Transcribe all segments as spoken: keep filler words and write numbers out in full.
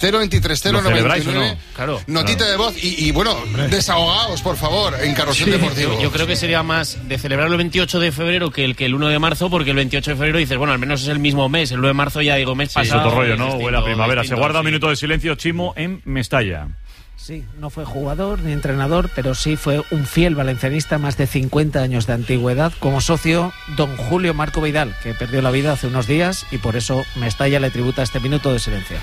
cero veintitrés cero noventa y nueve. No? Claro. Notita claro. de voz y, y bueno, Hombre. desahogaos, por favor, en Carrusel sí. Deportivo. Yo, yo creo que sería más de celebrarlo el veintiocho de febrero que el que el uno de marzo, porque el veintiocho de febrero dices, bueno, al menos es el mismo mes. El uno de marzo ya digo, mes sí, pasado. Es otro rollo, ¿no? Distinto, Huele a primavera. distinto, Se guarda un sí. minuto de silencio, Chimo, en Mestalla. Sí, no fue jugador ni entrenador, pero sí fue un fiel valencianista, más de cincuenta años de antigüedad. Como socio, don Julio Marco Vidal, que perdió la vida hace unos días y por eso Mestalla le tributa este minuto de silencio.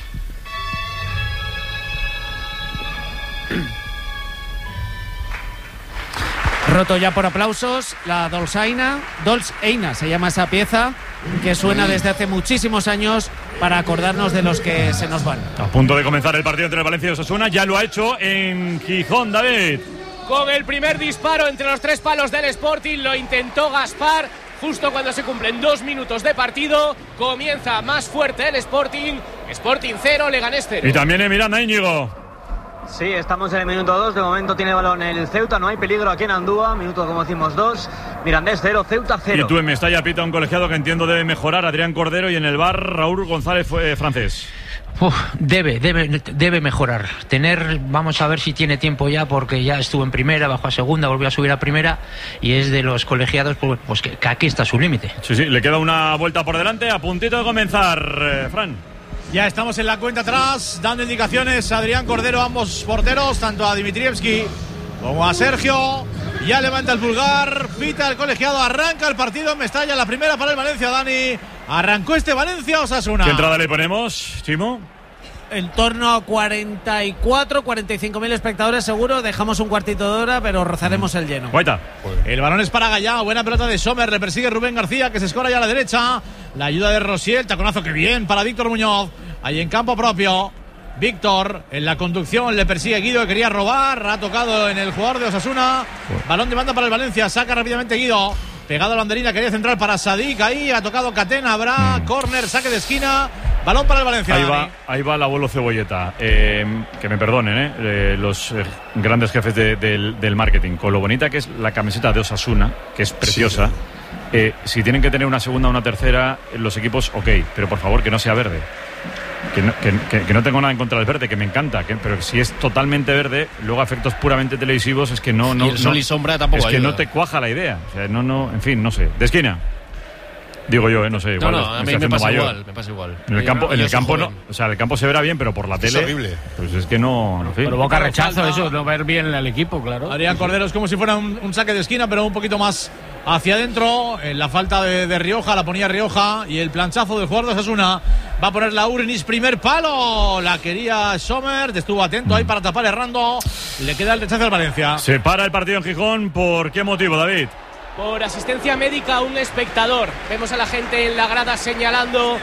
Roto ya por aplausos, la Dolçaina, Dolçaina se llama esa pieza, que suena desde hace muchísimos años para acordarnos de los que se nos van. A punto de comenzar el partido entre el Valencia y Osasuna, ya lo ha hecho en Gijón, David. Con el primer disparo entre los tres palos del Sporting, lo intentó Gaspar. Justo cuando se cumplen dos minutos de partido, comienza más fuerte el Sporting. Sporting cero, Leganés cero. Y también en Miranda, Íñigo. Sí, estamos en el minuto dos, de momento tiene balón el Ceuta, no hay peligro aquí en Andúa, minuto como decimos dos, Mirandés cero, Ceuta cero. Y tú en Mestalla pita un colegiado que entiendo debe mejorar, Adrián Cordero, y en el bar Raúl González fue francés. Uf, debe, debe, debe mejorar. Tener, vamos a ver si tiene tiempo ya, porque ya estuvo en primera, bajó a segunda, volvió a subir a primera y es de los colegiados, pues, pues que, que aquí está su límite. Sí, sí, le queda una vuelta por delante, a puntito de comenzar, eh, Fran. Ya estamos en la cuenta atrás, dando indicaciones a Adrián Cordero, ambos porteros, tanto a Dimitrievski como a Sergio. Ya levanta el pulgar, pita el colegiado, arranca el partido en Mestalla, la primera para el Valencia, Dani. Arrancó este Valencia-Osasuna. ¿Qué entrada le ponemos, Chimo? En torno a cuarenta y cuatro, cuarenta y cinco mil espectadores seguro. Dejamos un cuartito de hora, pero rozaremos el lleno. Guaita. El balón es para Gallá, buena pelota de Sommer, le persigue Rubén García, que se escora ya a la derecha. La ayuda de Rosier, taconazo que bien para Víctor Muñoz. Ahí en campo propio, Víctor en la conducción, le persigue Guido, que quería robar, ha tocado en el jugador de Osasuna. Balón de banda para el Valencia, saca rápidamente Guido. Pegado a la banderina, quería centrar para Sadik, ahí ha tocado Catena, habrá mm. córner, saque de esquina, balón para el Valencia. Ahí va, ahí va el abuelo Cebolleta, eh, que me perdonen eh, eh, los eh, grandes jefes de, de, del marketing, con lo bonita que es la camiseta de Osasuna, que es preciosa. Sí. Eh, si tienen que tener una segunda o una tercera, los equipos, ok, pero por favor que no sea verde. Que no, que, que, que no tengo nada en contra del verde, que me encanta, que, pero si es totalmente verde, luego a efectos puramente televisivos es que no, no, y el sol no, y sombra tampoco es que ayuda. no te cuaja la idea, o sea, no, no, en fin, no sé, de esquina. Digo yo, eh, no sé, igual. No, no, a mí me pasa mayor. igual, me pasa igual. En el campo, en el campo no, o sea, el campo se verá bien, pero por la tele. Es horrible. Pues es que no, en fin. Provoca rechazo eso, no ver bien al equipo, claro. Adrián Cordero es como si fuera un, un saque de esquina, pero un poquito más hacia adentro. En la falta de, de Rioja, la ponía Rioja. Y el planchazo del jugador de Osasuna va a poner la Urinis, primer palo. La quería Sommer, estuvo atento ahí para tapar errando. Le queda el rechazo al Valencia. Se para el partido en Gijón, ¿por qué motivo, David? Por asistencia médica a un espectador. Vemos a la gente en la grada señalando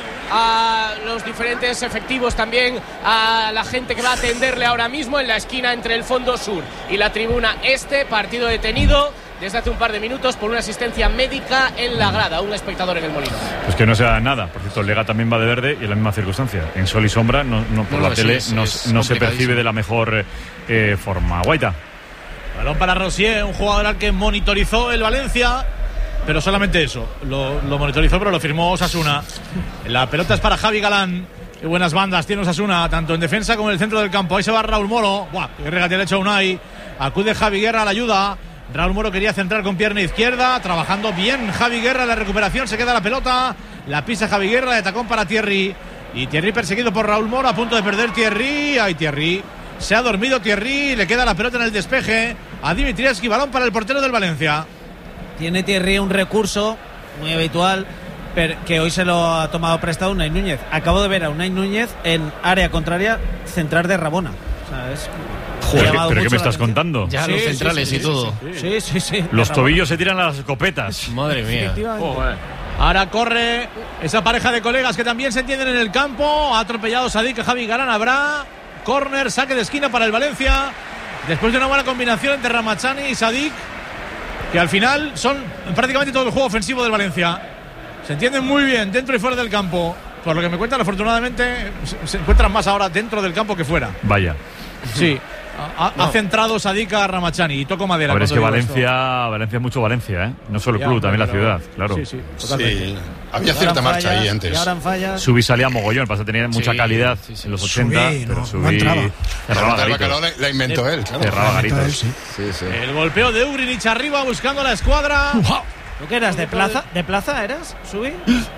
a los diferentes efectivos, también a la gente que va a atenderle ahora mismo en la esquina entre el fondo sur y la tribuna este. Partido detenido desde hace un par de minutos por una asistencia médica en la grada, un espectador en el Molino. Pues que no sea nada. Por cierto, el Lega también va de verde y en la misma circunstancia. En sol y sombra, no, no, por no, la tele es, no, es no se percibe de la mejor eh, forma. Guaita. Balón para Rosier, un jugador al que monitorizó el Valencia, pero solamente eso, lo, lo monitorizó, pero lo firmó Osasuna. La pelota es para Javi Galán. Qué buenas bandas tiene Osasuna, tanto en defensa como en el centro del campo. Ahí se va Raúl Moro. Buah, qué regate le ha hecho Unai. Acude Javi Guerra a la ayuda. Raúl Moro quería centrar con pierna izquierda, trabajando bien Javi Guerra en la recuperación. Se queda la pelota, la pisa Javi Guerra, de tacón para Thierry. Y Thierry perseguido por Raúl Moro, a punto de perder Thierry. Ay, Thierry. Se ha dormido Thierry, le queda la pelota en el despeje a Dimitrievski, balón para el portero del Valencia. Tiene Thierry un recurso muy habitual, pero que hoy se lo ha tomado prestado Unai Núñez. Acabo de ver a Unai Núñez en área contraria centrar de Rabona. O sea, es... Joder, ¿pero, ¿pero qué me estás contando? Ya sí, los centrales sí, sí, y todo. Sí, sí, sí. sí los tobillos se tiran a las escopetas. Madre mía. Oh, ahora corre esa pareja de colegas que también se entienden en el campo. Ha atropellado Sadik a Javi Galán. Habrá córner, saque de esquina para el Valencia. Después de una buena combinación entre Ramachani y Sadik, que al final son prácticamente todo el juego ofensivo del Valencia. Se entienden muy bien dentro y fuera del campo. Por lo que me cuentan, afortunadamente se encuentran más ahora dentro del campo que fuera. Vaya. Sí. Ha, no. ha centrado Sadik a Ramachani y toco madera. Ahora es que Valencia, Valencia es mucho Valencia, ¿eh? No solo el club, ya, también la ciudad, claro. Sí, sí, totalmente. Sí. Había cierta marcha ahí antes. Y ahora en fallas. Subí salía mogollón, pasa tenía mucha Sí, calidad sí, sí. en los ochenta, Subí, pero no, subí no entraba. cerraba La garitos. la, la inventó él, claro. Cerraba garitos. Sí. Sí, sí. El golpeo de Ugrinic arriba buscando la escuadra. ¿Tú qué eras? ¿De plaza? ¿De plaza eras? ¿Subí?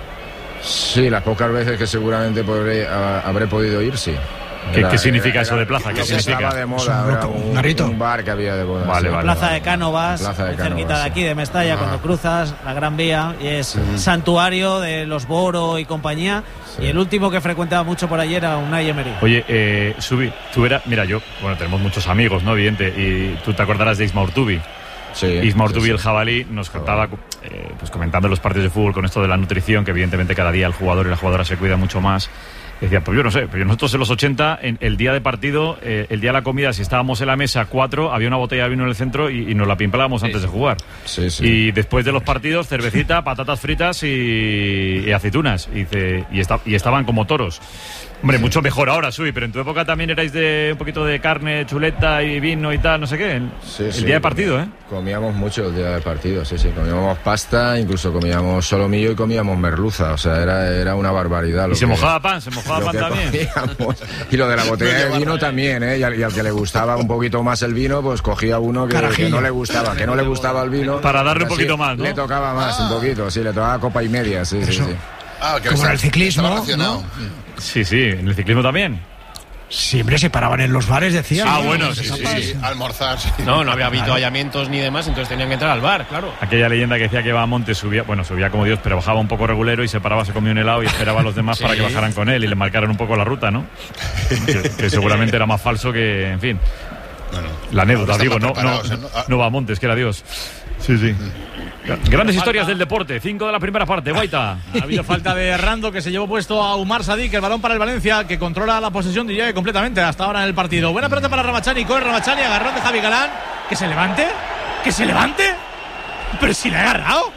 Sí, las pocas veces que seguramente podré, a- habré podido ir, sí. ¿Qué- Era- qué significa era- eso de plaza? lo ¿Qué que significa? Estaba de Es moda, un era loco, un, un garito. un bar que había de boda. Vale, sí. vale. Plaza de Cánovas, Plaza de muy Cánovas, cerquita de sí. aquí, de Mestalla, Ah. cuando cruzas la Gran Vía, y es santuario de los Boro y compañía. Sí. Y el último que frecuentaba mucho por allí era Unai Emery. Oye, eh, Subi, tú eras, mira, yo, bueno, tenemos muchos amigos, ¿no? Evidente, y tú te acordarás de Isma Urtubi. Sí, Isma sí, Urtubi, sí. el jabalí, nos contaba, eh, pues comentando los partidos de fútbol con esto de la nutrición, que evidentemente cada día el jugador y la jugadora se cuida mucho más. Decía, pues yo no sé, pero nosotros en los ochenta, en el día de partido, eh, el día de la comida, si estábamos en la mesa cuatro, había una botella de vino en el centro y, y nos la pimplábamos antes de jugar. Sí, sí. Y después de los partidos, cervecita, patatas fritas y, y aceitunas. Y, dice, y, esta- y estaban como toros. Hombre, mucho mejor ahora, Sui, pero en tu época también erais de un poquito de carne, chuleta y vino y tal, no sé qué. El, Sí, el sí. día de partido, ¿eh? Comíamos mucho el día del partido, sí, sí. Comíamos pasta, incluso comíamos solomillo y comíamos merluza. O sea, era, era una barbaridad. Lo Y se que- mojaba pan, se mojaba lo pan que también. comíamos. Y lo de la botella de llevaba vino ahí. también, ¿eh? Y al, y al que le gustaba un poquito más el vino, pues cogía uno que, Carajillo. que no le gustaba, que no le gustaba el vino. Para darle un Así poquito más, ¿no? Le tocaba más, un poquito, sí, le tocaba copa y media, sí, sí, Eso. sí. Ah, que Como está- en el ciclismo, estaba racionado. ¿no? Sí, sí, en el ciclismo también. Siempre se paraban en los bares, decían. Ah, ¿no? bueno, Los sí, sí, etapas. Sí, almorzar. Sí. No, no había habituallamientos ni demás, entonces tenían que entrar al bar, claro. Aquella leyenda que decía que iba a Monte, subía, bueno, subía como Dios, pero bajaba un poco regulero y se paraba, se comía un helado y esperaba a los demás Sí. para que bajaran con él y le marcaran un poco la ruta, ¿no? que, que seguramente era más falso que, en fin. Bueno, La anécdota, ahora digo, están no, más no, preparados, ¿eh? Ah, no va a Montes, que era Dios. Sí, sí. Grandes historias del deporte, cinco de la primera parte, Guaita. Ha habido falta de Rando, que se llevó puesto a Umar Sadik, el balón para el Valencia, que controla la posesión, diría que completamente hasta ahora en el partido. Buena pelota para Ramachani, corre Ramachani, agarrón de Javi Galán, que se levante, que se levante, pero si le ha agarrado.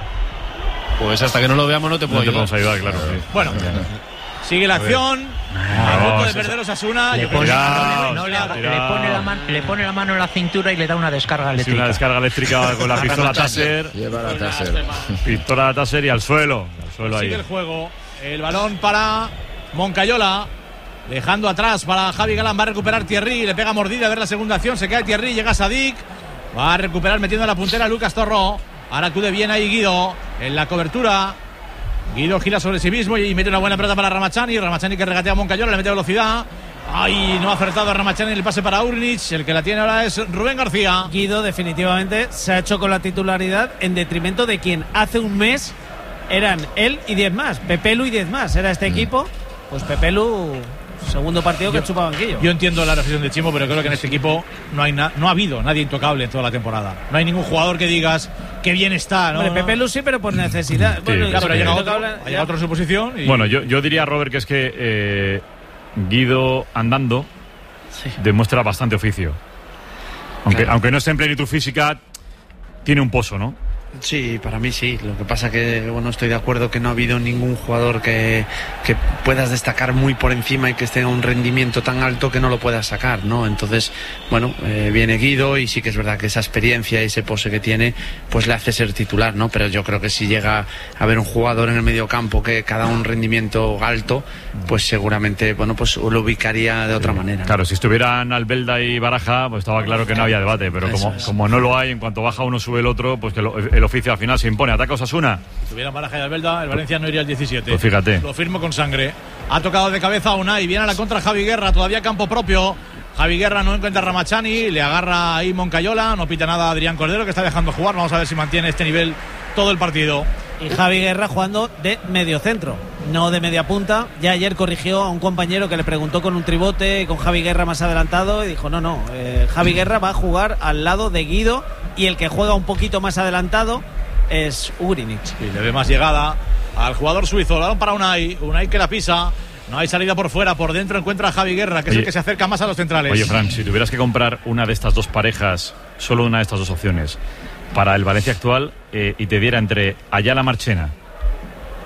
Pues hasta que no lo veamos no te No puedo te ayudar. podemos ayudar, claro. sí. Bueno, sigue la acción, a punto de eso- perder Osasuna. Le Yo creo pone, que- Tiraos, no, le, Claro. le pone la man- le pone la mano en la cintura y le da una descarga Sí, eléctrica. una descarga eléctrica con la pistola Taser, Lleva la taser. pistola Taser y al suelo. Al suelo Sigue ahí. el juego. El balón para Moncayola. Dejando atrás para Javi Galán. Va a recuperar Thierry. Le pega mordida a ver la segunda acción. Se cae Thierry. Llega Sadik. Va a recuperar metiendo la puntera Lucas Torró. Ahora acude bien ahí Guido. En la cobertura. Guido gira sobre sí mismo y mete una buena pelota para Ramachani. Ramachani que regatea a Moncayola. Le mete velocidad. Ay, no ha acertado a Ramachani el pase para Ugrinic. El que la tiene ahora es Rubén García. Guido definitivamente se ha hecho con la titularidad en detrimento de quien hace un mes eran él y diez más, Pepelu y diez más, era este equipo. Pues Pepelu, segundo partido que chupa banquillo. Yo entiendo la reflexión de Chimo, pero creo que en este equipo no hay na- no ha habido nadie intocable en toda la temporada. No hay ningún jugador que digas qué bien está, ¿no? Hombre, No. Pepelu sí, pero por necesidad. Bueno, Ya, pero ha sí, llegado sí, otro, habla- ha llegado otro en su posición. Y... Bueno, yo, yo diría, Robert, que es que eh, Guido andando demuestra bastante oficio. Aunque, Claro. aunque no esté en plenitud física, tiene un pozo, ¿no? Sí, para mí sí. Lo que pasa que, bueno, estoy de acuerdo que no ha habido ningún jugador que, que puedas destacar muy por encima y que esté a un rendimiento tan alto que no lo puedas sacar, ¿no? Entonces, bueno, eh, viene Guido y sí que es verdad que esa experiencia y ese pose que tiene, pues le hace ser titular, ¿no? Pero yo creo que si llega a haber un jugador en el medio campo que cada un rendimiento alto, pues seguramente, bueno, pues lo ubicaría de otra manera, ¿no? Claro, si estuvieran Albelda y Baraja, pues estaba claro que no había debate, pero Eso como, es. como no lo hay, en cuanto baja uno sube el otro, pues que lo- el oficio al final se impone. Ataca Osasuna. Si tuviera Baraja y Albelda, el Valencia no iría al diecisiete. Pues fíjate. Lo firmo con sangre. Ha tocado de cabeza a Unai. Viene a la contra Javi Guerra. Todavía campo propio. Javi Guerra no encuentra a Ramachani. Le agarra ahí Moncayola. No pita nada a Adrián Cordero, que está dejando jugar. Vamos a ver si mantiene este nivel todo el partido. Y Javi Guerra jugando de medio centro, no de media punta. Ya ayer corrigió a un compañero que le preguntó con un tribote, con Javi Guerra más adelantado, y dijo, no, no, eh, Javi Guerra va a jugar al lado de Guido, y el que juega un poquito más adelantado es Ugrinic. Y le ve más llegada al jugador suizo. El balón para Unai. Unai que la pisa. No hay salida por fuera. Por dentro encuentra a Javi Guerra, que Oye. es el que se acerca más a los centrales. Oye, Fran, si tuvieras que comprar una de estas dos parejas, solo una de estas dos opciones, para el Valencia actual, eh, y te diera entre Ayala Marchena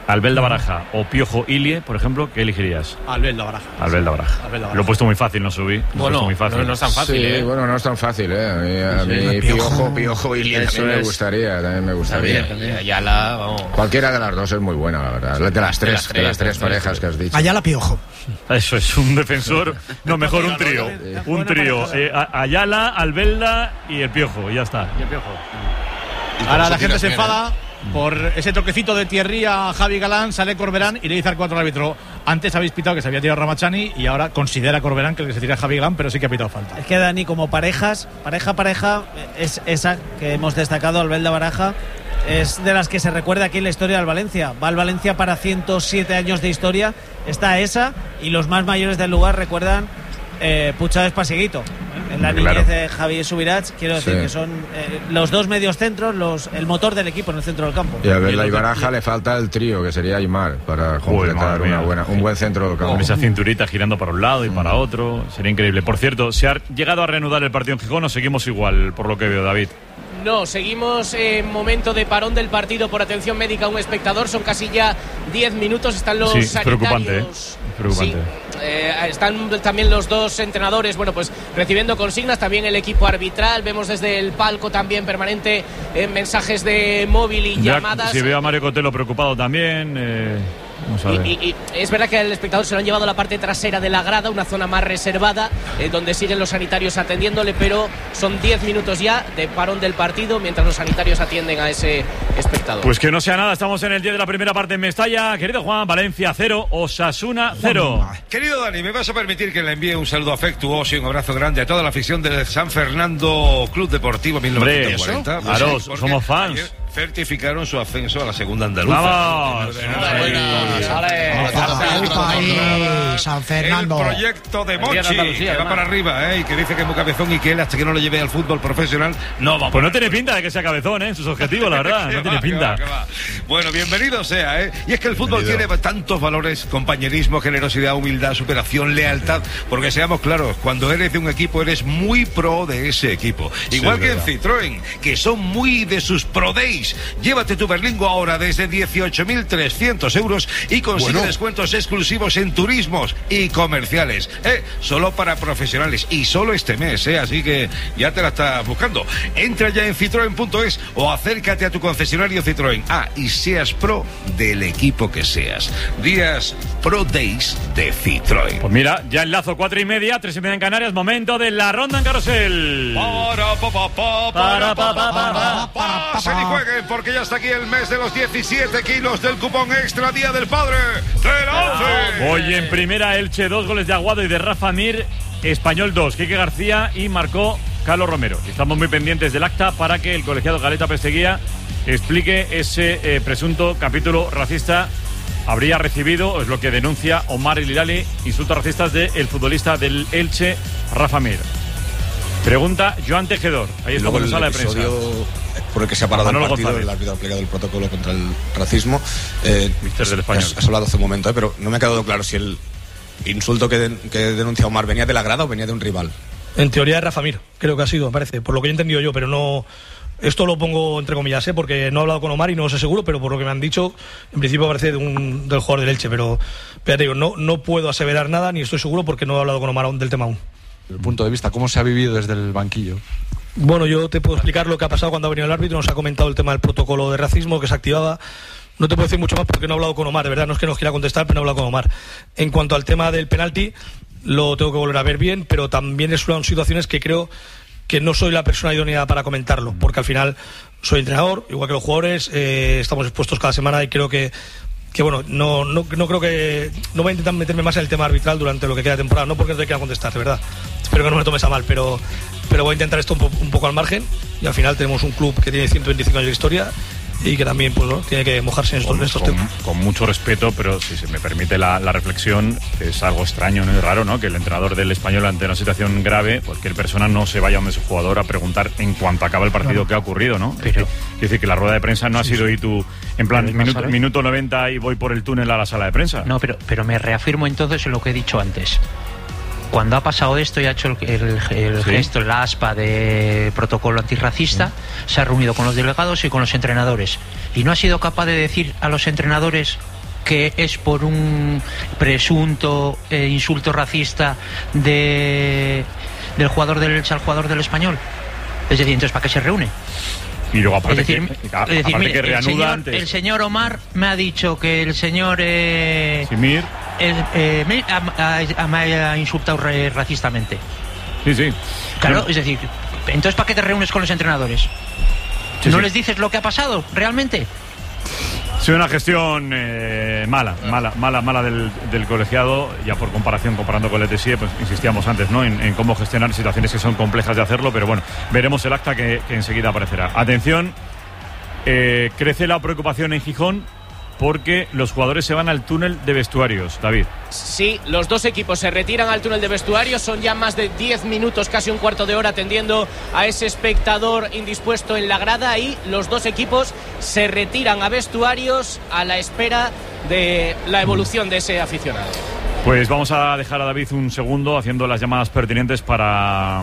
Albelda Baraja o Piojo Ilie, por ejemplo, ¿qué elegirías? Albelda Baraja. Albelda Baraja. Albelda Baraja. Lo he puesto muy fácil, no subí. Lo Bueno, muy fácil. No, no es tan fácil, sí, ¿eh? bueno, no es tan fácil, ¿eh? A mí, a Sí, mí Piojo, Piojo, Piojo Ilie eso también me es. gustaría, también me gustaría. También, Ayala, vamos. Cualquiera de las dos es muy buena, la verdad. De las tres, de las tres, de las tres parejas que has dicho. Ayala Piojo. Eso es un defensor. No, mejor un trío. Un trío. Eh, Ayala, Albelda y el Piojo. Y ya está. Y el Piojo. Ahora la gente se enfada por ese toquecito de Thierry a Javi Galán, sale Corberán y le dice al cuatro al árbitro: antes habéis pitado que se había tirado Ramachani y ahora considera Corberán que el que se tira es Javi Galán, pero sí que ha pitado falta. Es que Dani, como parejas, pareja pareja, es esa que hemos destacado, Albelda Baraja, es de las que se recuerda aquí en la historia del Valencia. Va al Valencia para ciento siete años de historia, está esa, y los más mayores del lugar recuerdan eh, Pucha Despasiguito. En la Claro. niñez de Javier Subirats, quiero decir Sí. que son eh, los dos medios centros, los, el motor del equipo en el centro del campo. Y a Albelda y Baraja le falta el trío, que sería Aymar, para completar madre mía. una buena, un buen centro del campo. Con esa cinturita girando para un lado y para otro. Sería increíble. Por cierto, ¿se ha llegado a reanudar el partido en Gijón o seguimos igual, por lo que veo, David? No, seguimos en momento de parón del partido por atención médica a un espectador. Son casi ya diez minutos. Están los Sí, es sanitarios. preocupante, ¿eh? Preocupante. Sí, eh, están también los dos entrenadores, bueno, pues recibiendo consignas. También el equipo arbitral. Vemos desde el palco también permanente eh, mensajes de móvil y Ya, llamadas. si veo a Mario Cotelo preocupado también. Eh, vamos a ver. Y, y- y es verdad que al espectador se lo han llevado a la parte trasera de la grada, una zona más reservada, eh, donde siguen los sanitarios atendiéndole, pero son diez minutos ya de parón del partido mientras los sanitarios atienden a ese espectador. Pues que no sea nada, estamos en el diez de la primera parte en Mestalla. Querido Juan, Valencia cero, Osasuna cero. Querido Dani, me vas a permitir que le envíe un saludo afectuoso y un abrazo grande a toda la afición del San Fernando Club Deportivo mil novecientos cuarenta. Hombre, Aros, Porque somos fans. ayer certificaron su ascenso a la segunda andaluza. ¡Vamos! Ahí, San Fernando. El proyecto de Envían a Monchi, Andalucía, que va además. para arriba, ¿eh? Y que dice que es muy cabezón y que él, hasta que no lo lleve al fútbol profesional, no va a Pues no tiene pinta de que sea cabezón, ¿eh? En sus objetivos, la verdad. Que No tiene va, que pinta. va, que va. Bueno, bienvenido sea, ¿eh? Y es que el fútbol Bienvenido. tiene tantos valores: compañerismo, generosidad, humildad, superación, lealtad. Porque seamos claros, cuando eres de un equipo, eres muy pro de ese equipo. Igual es que en verdad. Citroën, que son muy de sus Pro Days. Llévate tu Berlingo ahora desde dieciocho mil trescientos euros y consigue Bueno. descuentos exclusivos en turismos y comerciales. ¿eh? Solo para profesionales y solo este mes, ¿eh? Así que ya te la estás buscando. Entra ya en citroen punto es o acércate a tu concesionario Citroën. Ah, y seas pro del equipo que seas. Días Pro Days de Citroën. Pues mira, ya enlazo cuatro y media, tres y media en Canarias, momento de la ronda en carrusel. Para, pa, pa, pa, Para, para, pa, pa, pa, pa, pa, pasen y jueguen, porque ya está aquí el mes de los diecisiete kilos del cupón extra Día del Padre de la ONCE. Hoy en primera Elche, dos goles de Aguado y de Rafa Mir, Español dos, Quique García y marcó Carlos Romero. Estamos muy pendientes del acta para que el colegiado Galeta Pesteguía explique ese eh, presunto capítulo racista. Habría recibido, es lo que denuncia Omar El Hilali, insultos racistas del futbolista del Elche, Rafa Mir. Pregunta Joan Tejedor. Ahí está Luego en el la sala de prensa. episodio por el que se ha parado el Manolo partido, González. el árbitro ha aplicado el protocolo contra el racismo. Eh, Mister del Español. Has, has hablado hace un momento, eh, pero no me ha quedado claro si el insulto que, de- que denuncia Omar venía de la grada o venía de un rival. En teoría de Rafa Mir, creo que ha sido, me parece, por lo que yo he entendido yo, pero no. Esto lo pongo entre comillas, ¿eh? Porque no he hablado con Omar y no lo sé seguro, pero por lo que me han dicho, en principio parece de un, del jugador del Elche, pero, pero ya te digo, no, no puedo aseverar nada ni estoy seguro porque no he hablado con Omar aún del tema aún. El punto de vista, ¿cómo se ha vivido desde el banquillo? Bueno, yo te puedo explicar lo que ha pasado cuando ha venido el árbitro, nos ha comentado el tema del protocolo de racismo que se activaba. No te puedo decir mucho más porque no he hablado con Omar, de verdad, no es que nos quiera contestar, pero no he hablado con Omar. En cuanto al tema del penalti, lo tengo que volver a ver bien, pero también son situaciones que creo que no soy la persona idónea para comentarlo, porque al final soy entrenador, igual que los jugadores, eh, estamos expuestos cada semana y creo que que bueno, no, no, no creo que no voy a intentar meterme más en el tema arbitral durante lo que queda de temporada, no porque no te quiera contestar, de verdad. Espero que no me tomes a mal, pero, pero voy a intentar esto un, po- un poco al margen y al final tenemos un club que tiene ciento veinticinco años de historia y que también pues, ¿no? tiene que mojarse en estos, en estos con, temas. con mucho respeto, pero si se me permite la, la reflexión, es algo extraño, ¿no? Es raro, ¿no? Que el entrenador del Español, ante una situación grave, cualquier persona no se vaya donde su jugador a preguntar en cuanto acaba el partido Claro. qué ha ocurrido, ¿no? Pero- Quiere decir que la rueda de prensa no ha sido y tú, en plan, Pero minuto, ¿sabes? minuto noventa y voy por el túnel a la sala de prensa. No, pero, pero me reafirmo entonces en lo que he dicho antes. Cuando ha pasado esto y ha hecho el, el- el Sí. gesto, la aspa de protocolo antirracista, se ha reunido con los delegados y con los entrenadores. Y no ha sido capaz de decir a los entrenadores que es por un presunto eh, insulto racista de del jugador del al jugador del Español. Es decir, entonces ¿para qué se reúne? Y luego aparte, es decir, que, es aparte decir, mire, que reanuda el señor, antes. el señor Omar me ha dicho que el señor eh, Simir el, eh, me ha, ha- me ha insultado re- racistamente. Sí, sí. Claro, No. es decir, entonces ¿para qué te reúnes con los entrenadores? Sí, ¿No sí. les dices lo que ha pasado realmente? Ha sido una gestión eh, mala, mala, mala, mala del, del colegiado, ya por comparación, comparando con el E T S I E, pues insistíamos antes, ¿no? En, en cómo gestionar situaciones que son complejas de hacerlo, pero bueno, veremos el acta que, que enseguida aparecerá. Atención, eh, crece la preocupación en Gijón porque los jugadores se van al túnel de vestuarios, David. Sí, los dos equipos se retiran al túnel de vestuarios. Son ya más de diez minutos, casi un cuarto de hora, atendiendo a ese espectador indispuesto en la grada. Y los dos equipos se retiran a vestuarios a la espera de la evolución de ese aficionado. Pues vamos a dejar a David un segundo haciendo las llamadas pertinentes para,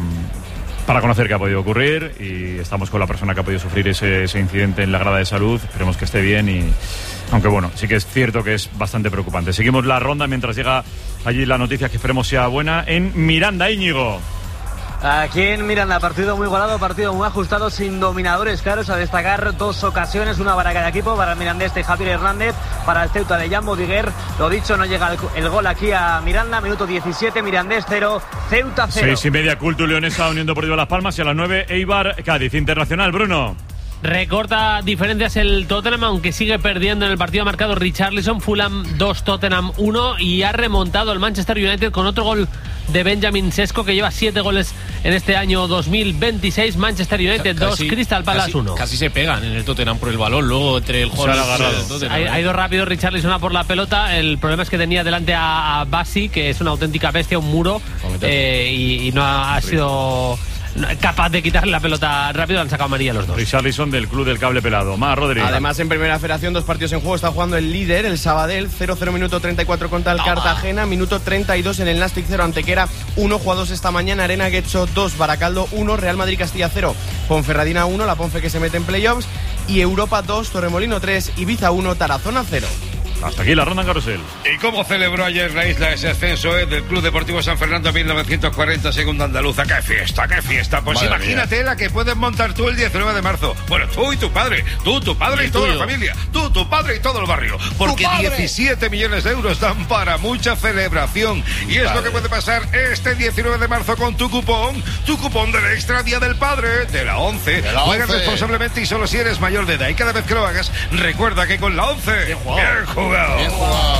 mm, para conocer qué ha podido ocurrir, y estamos con la persona que ha podido sufrir ese, ese incidente en la grada de salud. Esperemos que esté bien, y aunque bueno, sí que es cierto que es bastante preocupante. Seguimos la ronda mientras llega allí la noticia, que esperemos sea buena, en Miranda. Íñigo. Aquí en Miranda, partido muy igualado, partido muy ajustado, sin dominadores claros. A destacar dos ocasiones, una para cada equipo, para el mirandés de Javier Hernández, para el Ceuta de Jan Bodiguer. Lo dicho, no llega el, el gol aquí a Miranda, minuto diecisiete, Mirandés cero, Ceuta cero. Seis y media, Cultu Leonesa, Unión Deportiva Las Palmas, y a las nueve, Eibar Cádiz Internacional. Bruno. Recorta diferencias el Tottenham, aunque sigue perdiendo en el partido marcado Richarlison. Fulham dos, Tottenham uno, y ha remontado el Manchester United con otro gol de Benjamin Sesko, que lleva siete goles en este año dos mil veintiséis. Manchester United dos, Crystal Palace uno. Casi se pegan en el Tottenham por el balón, luego entre el jugador del Tottenham. Ha, ha ido rápido Richarlison a por la pelota. El problema es que tenía delante a, a Bassi, que es una auténtica bestia, un muro, eh, y, y no ha, ha sido capaz de quitarle la pelota rápido. Han sacado amarilla los dos. Richarlison del Club del Cable Pelado. Más, Rodríguez. Además, en Primera Federación, dos partidos en juego. Está jugando el líder, el Sabadell, cero cero minuto treinta y cuatro contra el Toma. Cartagena, minuto treinta y dos en el Nastic cero, Antequera uno, jugados esta mañana, Arena Guecho dos, Baracaldo uno, Real Madrid Castilla cero, Ponferradina uno, la Ponfe que se mete en playoffs, y Europa dos, Torremolino tres, Ibiza uno, Tarazona cero. Hasta aquí la ronda en carrusel. ¿Y cómo celebró ayer la isla ese ascenso eh, del Club Deportivo San Fernando mil novecientos cuarenta, segunda andaluza? ¡Qué fiesta, qué fiesta! Pues Madre imagínate mía. la que puedes montar tú el diecinueve de marzo. Bueno, tú y tu padre, tú, tu padre y, Y toda tuyo. la familia, tú, tu padre y todo el barrio. Porque padre! diecisiete millones de euros dan para mucha celebración. Y es Padre. lo que puede pasar este diecinueve de marzo con tu cupón, tu cupón del Extra Día del Padre, de la ONCE. De la Juega ONCE. responsablemente y solo si eres mayor de edad. Y cada vez que lo hagas, recuerda que con la ONCE, bien jugado. Bien jugado. Bien jugado.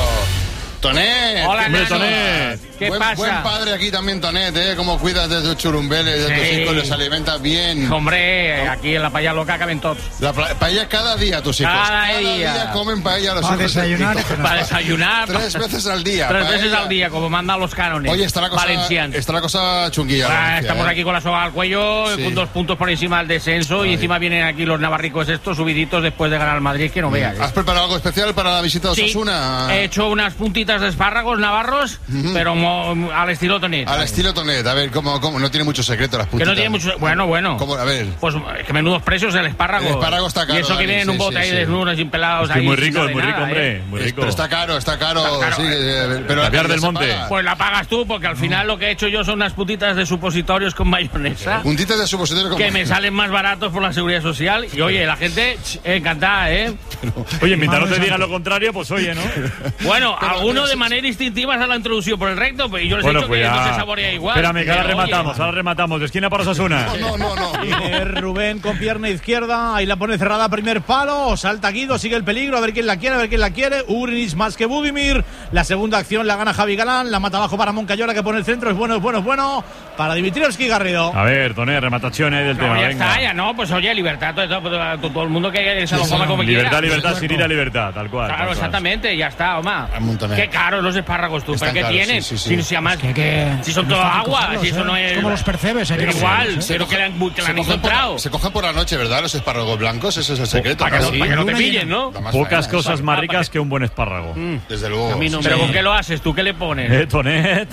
Tonet. Hola, Hombre, Nano. Tonet. ¿Qué buen, pasa? buen padre aquí también, Tonet, ¿eh? Cómo cuidas de tus churumbeles, de tus Sí. hijos, les alimentas bien. Hombre, aquí en la paella loca caben todos. La pla- paella cada día, tus hijos. Cada día. comen paella los Para hijos. desayunar, Tres Para desayunar. veces al día. Tres paella. veces al día, como mandan los cánones. Oye, está la cosa, valencianos. está la cosa chunguilla. Ah, Valencia, estamos ¿eh? aquí con la soga al cuello, Sí. con dos puntos por encima del descenso, y encima vienen aquí los navarricos estos subiditos después de ganar al Madrid, que no veas. ¿Has preparado algo especial para la visita de Sí, Osasuna? he hecho unas puntitas de espárragos navarros, pero mo- al estilo Tonet. Al estilo Tonet, a ver, ¿cómo, cómo? No tiene mucho secreto las Que puntitas. no tiene mucho. Bueno, bueno. ¿Cómo? A ver. Pues que menudos precios el espárrago. El espárrago está caro, Y eso que Dani, viene en un sí, bote sí, ahí sí. desnudos, sin pelados. Es que ahí, muy sin rico, saber muy rico, nada, hombre. ¿eh? Muy Es- rico. Pero está caro, está caro. Está caro, sí, eh. eh, pero La Piar ya del se Monte. paga. Pues la pagas tú, porque al final lo que he hecho yo son unas putitas de supositorios con mayonesa. Puntitas de supositorio como... Que me salen más baratos por la seguridad social. Y oye, la gente ch, encantada, ¿eh? Oye, mientras no te digan lo contrario, pues oye, ¿no? Bueno, Pero- alguno pero de sí- manera instintiva se la ha introducido por el recto, pero yo les he Bueno, dicho pues que no se ya. saborea igual. Espérame, que ahora Pero, oye, rematamos, ahora rematamos. De esquina para Osasuna. No, no, no. no. Viene Rubén con pierna izquierda, ahí la pone cerrada, primer palo, salta Guido, sigue el peligro, a ver quién la quiere, a ver quién la quiere. Urinis más que Budimir. La segunda acción la gana Javi Galán, la mata abajo para Moncayola, que pone el centro, es bueno, es bueno, es bueno para Dimitrievski Garrido. A ver, Toné, rematación ahí del No, tema. ya Venga. está, ya no, pues oye, libertad, todo, todo, todo, todo el mundo que se lo coma como Libertad, quiera. libertad, sin ir a libertad, tal cual. Claro, tal cual. exactamente, ya está, Oma. Montame. Qué caros los espárragos tú, Están ¿pero qué caros, tienen? sí, sí, sí. Si, si, además, que- que- si son no todo está agua, cogerlos, si eso ¿eh? no es... Es como los percebes, ¿eh? Pero Que igual, no sé. pero que la, que la Se han cogen, encontrado. por, se cogen por la noche, ¿verdad? Los espárragos blancos, ese es el secreto. Para que, ¿no? no, para que no te Luna pillen, llena. ¿no? Da más Pocas faena. cosas más ricas que un buen espárrago. Desde luego. A mí no Pero me- ¿con qué lo haces? ¿Tú qué le pones? Eh, Tonet.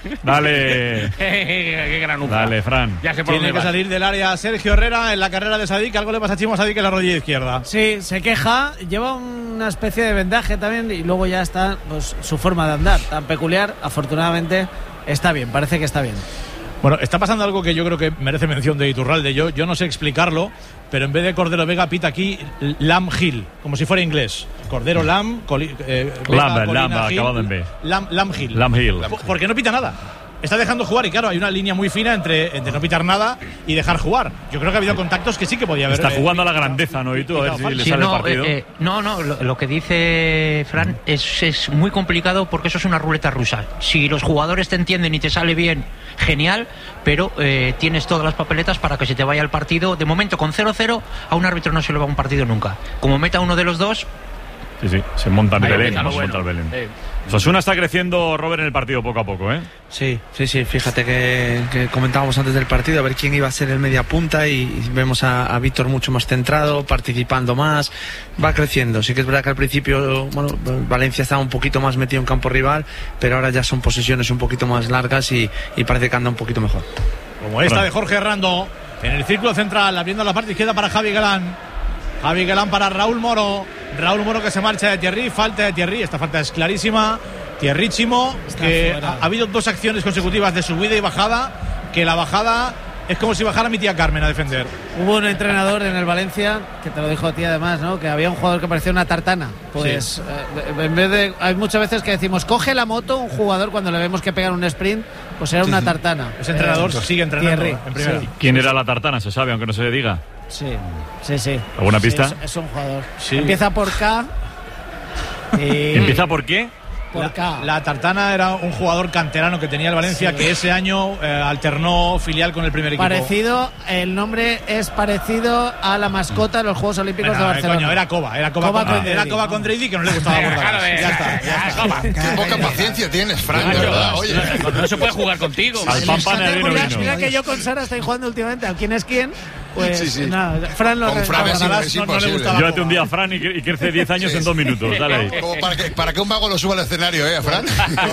Dale. Qué granuja. Dale, Fran. Ya sé por Tiene dónde que vas. salir del área Sergio Herrera en la carrera de Sadik. Algo le pasa a Chimo Sadik en la rodilla izquierda. Sí, se queja, lleva un una especie de vendaje también y luego ya está pues su forma de andar tan peculiar. Afortunadamente está bien, parece que está bien. Bueno, está pasando algo que yo creo que merece mención de Iturralde. Yo, yo no sé explicarlo, pero en vez de Cordero Vega pita aquí Lam Hill, como si fuera inglés. Cordero Lam, Coli, eh, Vega, Lam, Colina, Lam, Hill, acabado en B. Lam, Lam Hill. Lam Hill. Porque no pita nada. Está dejando jugar y claro, hay una línea muy fina entre, entre no pitar nada y dejar jugar. Yo creo que ha habido contactos que sí que podía haber. Está jugando a la grandeza, ¿no? Y tú, a ver si le Sí, sale no, el partido. eh, eh, no, no, lo, lo que dice Fran es, es muy complicado porque eso es una ruleta rusa. Si los jugadores te entienden y te sale bien, genial, pero eh, tienes todas las papeletas para que se te vaya el partido. De momento, con cero cero, a un árbitro no se le va un partido nunca. Como meta uno de los dos... Sí, sí, se monta el Ahí Belén, empieza lo se monta el bueno. Belén. Osasuna está creciendo, Robert, en el partido poco a poco, ¿eh? Sí, sí, sí, fíjate que, que comentábamos antes del partido a ver quién iba a ser el media punta y, y vemos a, a Víctor mucho más centrado, participando más, va creciendo. Sí que es verdad que al principio, bueno, Valencia estaba un poquito más metido en campo rival, pero ahora ya son posesiones un poquito más largas y, y parece que anda un poquito mejor. Como esta de Jorge Herrando, en el círculo central, abriendo la parte izquierda para Javi Galán. Javi Galán para Raúl Moro. Raúl Moro que se marcha de Thierry, falta de Thierry, esta falta es clarísima. Thierrychimo, que ha, ha habido dos acciones consecutivas de subida y bajada, que la bajada es como si bajara mi tía Carmen a defender. Hubo un entrenador en el Valencia, que te lo dijo a ti además, ¿no? Que había un jugador que parecía una tartana. Pues Sí. eh, en vez de, hay muchas veces que decimos, coge la moto un jugador cuando le vemos que pegar un sprint, pues era Sí, una sí. tartana. Ese entrenador Eh, sigue entrenando Thierry, en primera. sí. ¿Quién era la tartana? Se sabe, aunque no se le diga. Sí, sí, sí. ¿Alguna Sí, pista? es, es un jugador. Sí. Empieza por K. Y ¿Empieza por qué? por K. La, la Tartana era un jugador canterano que tenía el Valencia, Sí. que ese año eh, alternó filial con el primer equipo. Parecido, el nombre es parecido a la mascota de los Juegos Olímpicos Venga, de Barcelona. coño, era Coba, era Coba, Coba con, con era Dredi, Coba ¿no? con Dredi, que no le gustaba Venga, abordar. claro, Ya está, ya está. Qué poca paciencia tienes, Fran, de Macho, verdad. Oye. no, no se puede jugar contigo. Al pan pan y al vino Mira, vino. mira que yo con Sara estoy jugando últimamente a quién es quién. Pues Sí, sí. nada, Fran lo Con re- Fran es, Abordalás es no- no le imposible. gustaba. Llévate un día a Fran y, y crece diez años Sí, en sí. dos minutos. Dale ahí. Como para que, para que un vago lo suba al escenario, ¿eh, Fran?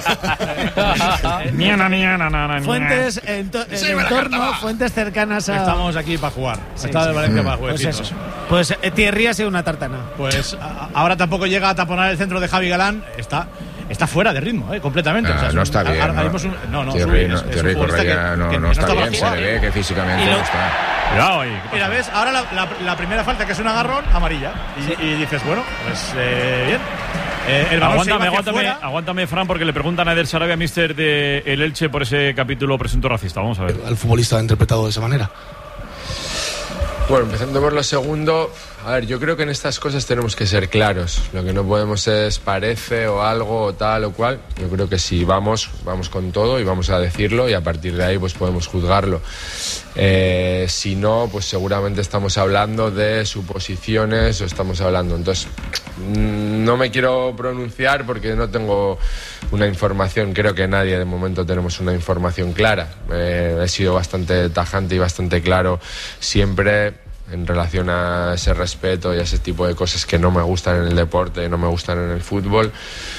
Niana, niana, nana, niana. Fuentes en, to- en Sí, el me la entorno, cartaba. fuentes cercanas a. Estamos aquí para jugar. Sí, Estaba sí. de Valencia para jugar. Pues eso. Pues eh, Thierry ha sido una tartana. Pues a- ahora tampoco llega a taponar el centro de Javi Galán. Está, está fuera de ritmo, eh, completamente. Ah, O sea, es no un- está bien, ahora ¿no? vimos un- no, no, Thierry, es- no, es un Thierry futbolista Correia que- no, que no está para bien, se jugar. le ve que físicamente Y lo- no está. Cuidado ahí. Mira, ves, ahora la, la- la primera falta, que es un agarrón, amarilla. Y, y dices, bueno, pues eh, bien. Eh, el balón se iba Aguántame, hacia aguántame, fuera. aguántame, Fran, porque le preguntan a Eder Sarabia, mister de El Elche, por ese capítulo presunto racista. Vamos a ver. Al futbolista ha interpretado de esa manera. Bueno, empezando por lo segundo, a ver, yo creo que en estas cosas tenemos que ser claros. Lo que no podemos es parece o algo o tal o cual. Yo creo que si vamos, vamos con todo y vamos a decirlo y a partir de ahí pues podemos juzgarlo. Eh, si no, pues seguramente estamos hablando de suposiciones o estamos hablando. Entonces, mm, no me quiero pronunciar porque no tengo una información. Creo que nadie de momento tenemos una información clara. Eh, he sido bastante tajante y bastante claro siempre en relación a ese respeto y a ese tipo de cosas que no me gustan en el deporte, no me gustan en el fútbol.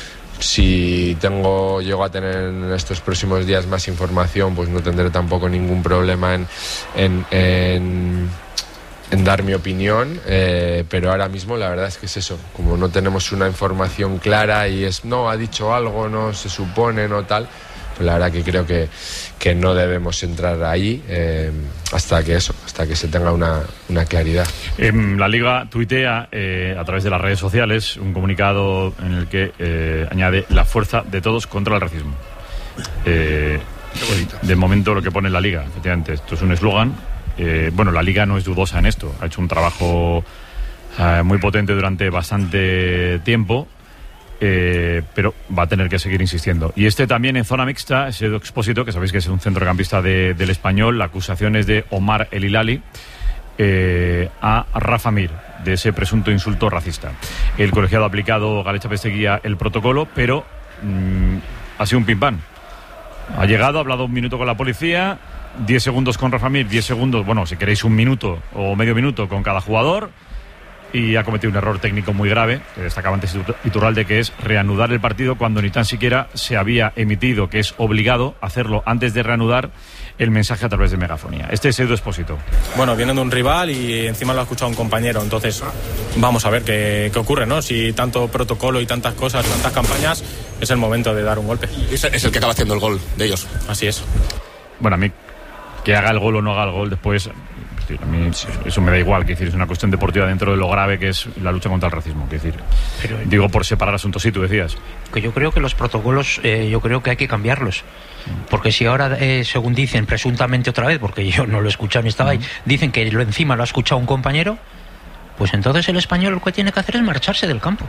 Si tengo, llego a tener en estos próximos días más información, pues no tendré tampoco ningún problema en, en, en, en dar mi opinión, eh, pero ahora mismo la verdad es que es eso, como no tenemos una información clara y es, no, ha dicho algo, no se supone, no tal, pues la verdad que creo que, que no debemos entrar ahí eh, hasta que eso, hasta que se tenga una, una claridad. Eh, la Liga tuitea eh, a través de las redes sociales un comunicado en el que eh, añade la fuerza de todos contra el racismo. Eh, de momento lo que pone la Liga, efectivamente, esto es un eslogan. Eh, bueno, la Liga no es dudosa en esto, ha hecho un trabajo eh, muy potente durante bastante tiempo. Eh, pero va a tener que seguir insistiendo. Y este también en zona mixta, ese Expósito, que sabéis que es un centrocampista de, del Español, la acusación es de Omar El Hilali eh, a Rafa Mir, de ese presunto insulto racista. El colegiado ha aplicado, Galecha Pesteguía, el protocolo, pero mmm, ha sido un pim pam. Ha llegado, ha hablado un minuto con la policía, diez segundos con Rafa Mir, diez segundos, bueno, si queréis un minuto o medio minuto con cada jugador. y ha cometido un error técnico muy grave, que destacaba antes Iturralde, que es reanudar el partido cuando ni tan siquiera se había emitido, que es obligado hacerlo antes de reanudar el mensaje a través de megafonía. Este es Edu Expósito. Bueno, viene de un rival y encima lo ha escuchado un compañero, entonces vamos a ver qué, qué ocurre, ¿no? Si tanto protocolo y tantas cosas, tantas campañas, es el momento de dar un golpe. Es, es el que acaba haciendo el gol de ellos. Así es. Bueno, a mí, que haga el gol o no haga el gol después, a mí eso me da igual, que decir, es una cuestión deportiva dentro de lo grave que es la lucha contra el racismo, que decir, pero, digo por separar asuntos, sí, tú decías. Que yo creo que los protocolos, eh, yo creo que hay que cambiarlos, porque si ahora, eh, según dicen, presuntamente otra vez, porque yo no lo he escuchado ni estaba ahí, dicen que lo encima lo ha escuchado un compañero, pues entonces el español lo que tiene que hacer es marcharse del campo.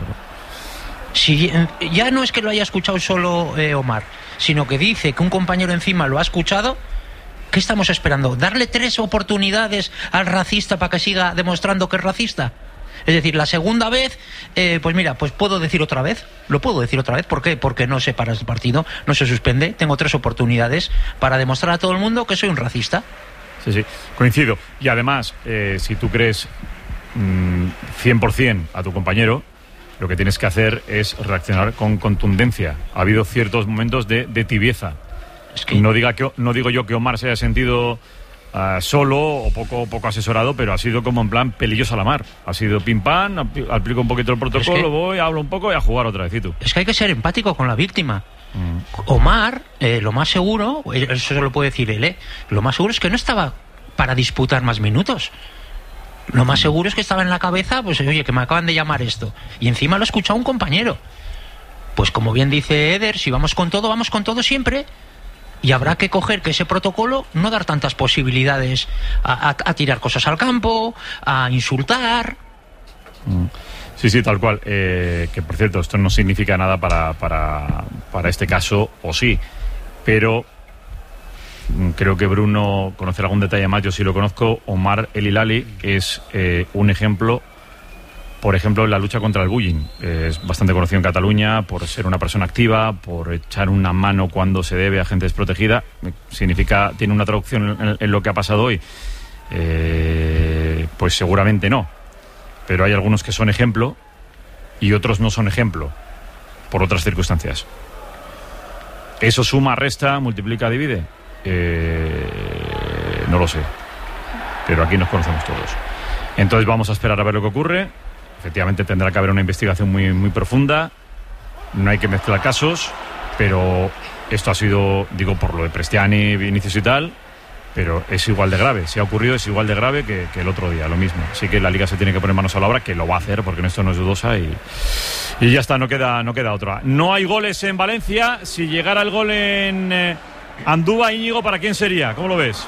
Si eh, ya no es que lo haya escuchado solo eh, Omar, sino que dice que un compañero encima lo ha escuchado. ¿Qué estamos esperando? ¿Darle tres oportunidades al racista para que siga demostrando que es racista? Es decir, la segunda vez, eh, pues mira, pues puedo decir otra vez, lo puedo decir otra vez, ¿por qué? Porque no se para el partido, no se suspende, tengo tres oportunidades para demostrar a todo el mundo que soy un racista. Sí, sí, coincido. Y además, eh, si tú crees mmm, cien por ciento a tu compañero, lo que tienes que hacer es reaccionar con contundencia. Ha habido ciertos momentos de, de tibieza. Es que... no, diga que, no digo yo que Omar se haya sentido uh, solo o poco, poco asesorado, pero ha sido como en plan pelillos a la mar. Ha sido pim pam, aplico un poquito el protocolo, es que... voy, hablo un poco y a jugar otra vez. ¿Y tú? Es que hay que ser empático con la víctima. Mm. Omar, eh, lo más seguro, eso se lo puede decir él, ¿eh? Lo más seguro es que no estaba para disputar más minutos. Lo más seguro es que estaba en la cabeza, pues oye, que me acaban de llamar esto. Y encima lo ha escuchado un compañero. Pues como bien dice Eder, si vamos con todo, vamos con todo siempre. Y habrá que coger que ese protocolo no dar tantas posibilidades a, a, a tirar cosas al campo, a insultar. Sí, sí, tal cual. Eh, que por cierto, esto no significa nada para, para, para este caso, o sí. Pero creo que Bruno conocerá algún detalle más, yo sí lo conozco. Omar El Hilali es eh, un ejemplo, por ejemplo, en la lucha contra el bullying. Eh, es bastante conocido en Cataluña por ser una persona activa, por echar una mano cuando se debe a gente desprotegida. Significa, tiene una traducción en, en lo que ha pasado hoy. Eh, pues seguramente no. Pero hay algunos que son ejemplo y otros no son ejemplo por otras circunstancias. ¿Eso suma, resta, multiplica, divide? Eh, no lo sé. Pero aquí nos conocemos todos. Entonces vamos a esperar a ver lo que ocurre. Efectivamente tendrá que haber una investigación muy, muy profunda. No hay que mezclar casos, pero esto ha sido, digo, por lo de Prestiani, Vinicius y tal, pero es igual de grave. Si ha ocurrido es igual de grave que, que el otro día, lo mismo. Así que la Liga se tiene que poner manos a la obra, que lo va a hacer, porque en esto no es dudosa, y, y ya está, no queda, no queda otra. No hay goles en Valencia. Si llegara el gol en eh, Andúba, Íñigo, ¿para quién sería? ¿Cómo lo ves?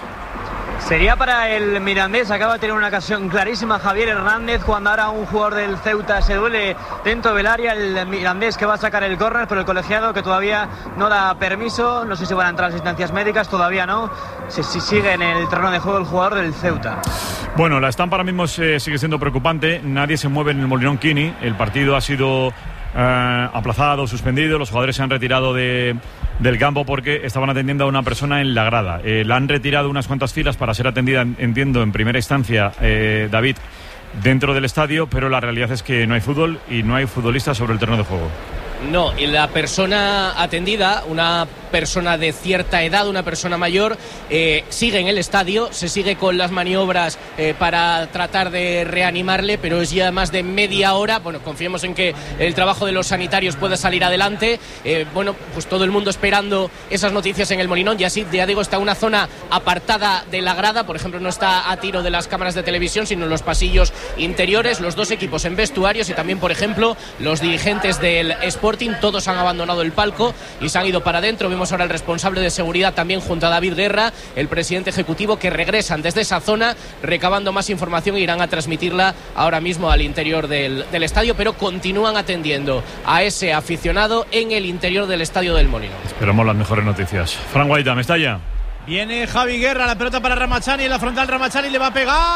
Sería para el Mirandés, acaba de tener una ocasión clarísima Javier Hernández, cuando ahora un jugador del Ceuta se duele dentro del área, el Mirandés que va a sacar el córner, pero el colegiado que todavía no da permiso, no sé si van a entrar las instancias médicas, todavía no, si, si sigue en el terreno de juego el jugador del Ceuta. Bueno, la estampa ahora mismo se, sigue siendo preocupante, nadie se mueve en el Molinón Kini, el partido ha sido eh, aplazado, suspendido, los jugadores se han retirado de... del campo porque estaban atendiendo a una persona en la grada. Eh, la han retirado unas cuantas filas para ser atendida, entiendo, en primera instancia, eh, David, dentro del estadio, pero la realidad es que no hay fútbol y no hay futbolistas sobre el terreno de juego. No, y la persona atendida, una persona de cierta edad, una persona mayor, eh, sigue en el estadio, se sigue con las maniobras eh, para tratar de reanimarle, pero es ya más de media hora. Bueno, confiemos en que el trabajo de los sanitarios pueda salir adelante. Eh, bueno, pues todo el mundo esperando esas noticias en el Molinón. Ya sí, ya digo, está una zona apartada de la grada, por ejemplo, no está a tiro de las cámaras de televisión, sino en los pasillos interiores, los dos equipos en vestuarios y también, por ejemplo, los dirigentes del Sporting, todos han abandonado el palco y se han ido para adentro. Vemos ahora el responsable de seguridad también junto a David Guerra, el presidente ejecutivo, que regresan desde esa zona recabando más información e irán a transmitirla ahora mismo al interior del, del estadio, pero continúan atendiendo a ese aficionado en el interior del estadio del Molinón. Esperamos las mejores noticias. Fran Guaita, ¿me está ya? Viene Javi Guerra, la pelota para Ramachani, en la frontal Ramachani le va a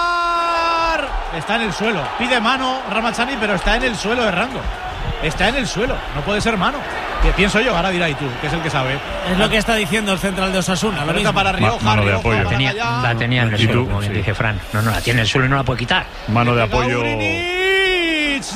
pegar. Está en el suelo, pide mano Ramachani, pero está en el suelo errando. Está en el suelo, no puede ser mano. Que pienso yo, ahora dirás tú, que es el que sabe. Es lo que está diciendo el central de Osasuna. La pelota para Rioja, mano de Rioja, apoyo. La tenía, la tenía en el suelo, como bien dice Fran. No, no, la tiene en el suelo y no la puede quitar. Mano de apoyo.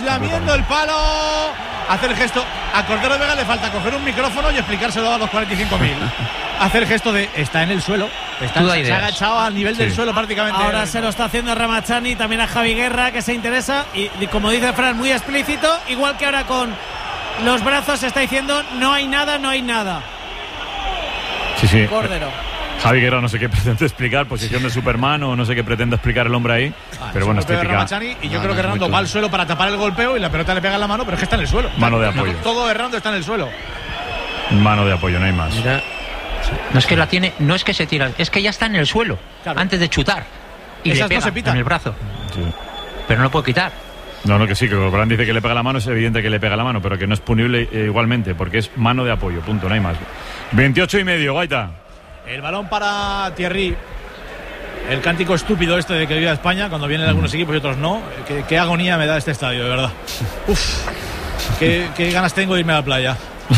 lamiendo el palo. Hace el gesto. A Cordero Vega le falta coger un micrófono y explicárselo a los cuarenta y cinco mil. Hace el gesto de está en el suelo. Está, se ha agachado al nivel sí. del suelo prácticamente. Ahora se lo está haciendo Ramachani, también a Javi Guerra, que se interesa. Y, y como dice Fran, muy explícito, igual que ahora con los brazos se está diciendo no hay nada, no hay nada. Sí, sí. Cordero. Javi Guerra no sé qué pretende explicar, posición de Superman o no sé qué pretende explicar el hombre ahí. Ah, pero bueno, estética. Ramachani, y yo no, creo no, que Hernando va al suelo para tapar el golpeo y la pelota le pega en la mano, pero es que está en el suelo. Mano de apoyo. Todo Hernando está en el suelo. Mano de apoyo, no hay más. Mira. No es que la tiene, no es que se tira, es que ya está en el suelo claro. antes de chutar y Esas le pega no se pitan. En el brazo. Sí. Pero no lo puede quitar. No, no, que sí, que Brand dice que le pega la mano, es evidente que le pega la mano, pero que no es punible eh, igualmente, porque es mano de apoyo, punto, no hay más. veintiocho y medio, Gaita. El balón para Thierry. El cántico estúpido este de que viva España, cuando vienen algunos equipos y otros no. Qué, qué agonía me da este estadio, de verdad. Uf, qué, qué ganas tengo de irme a la playa.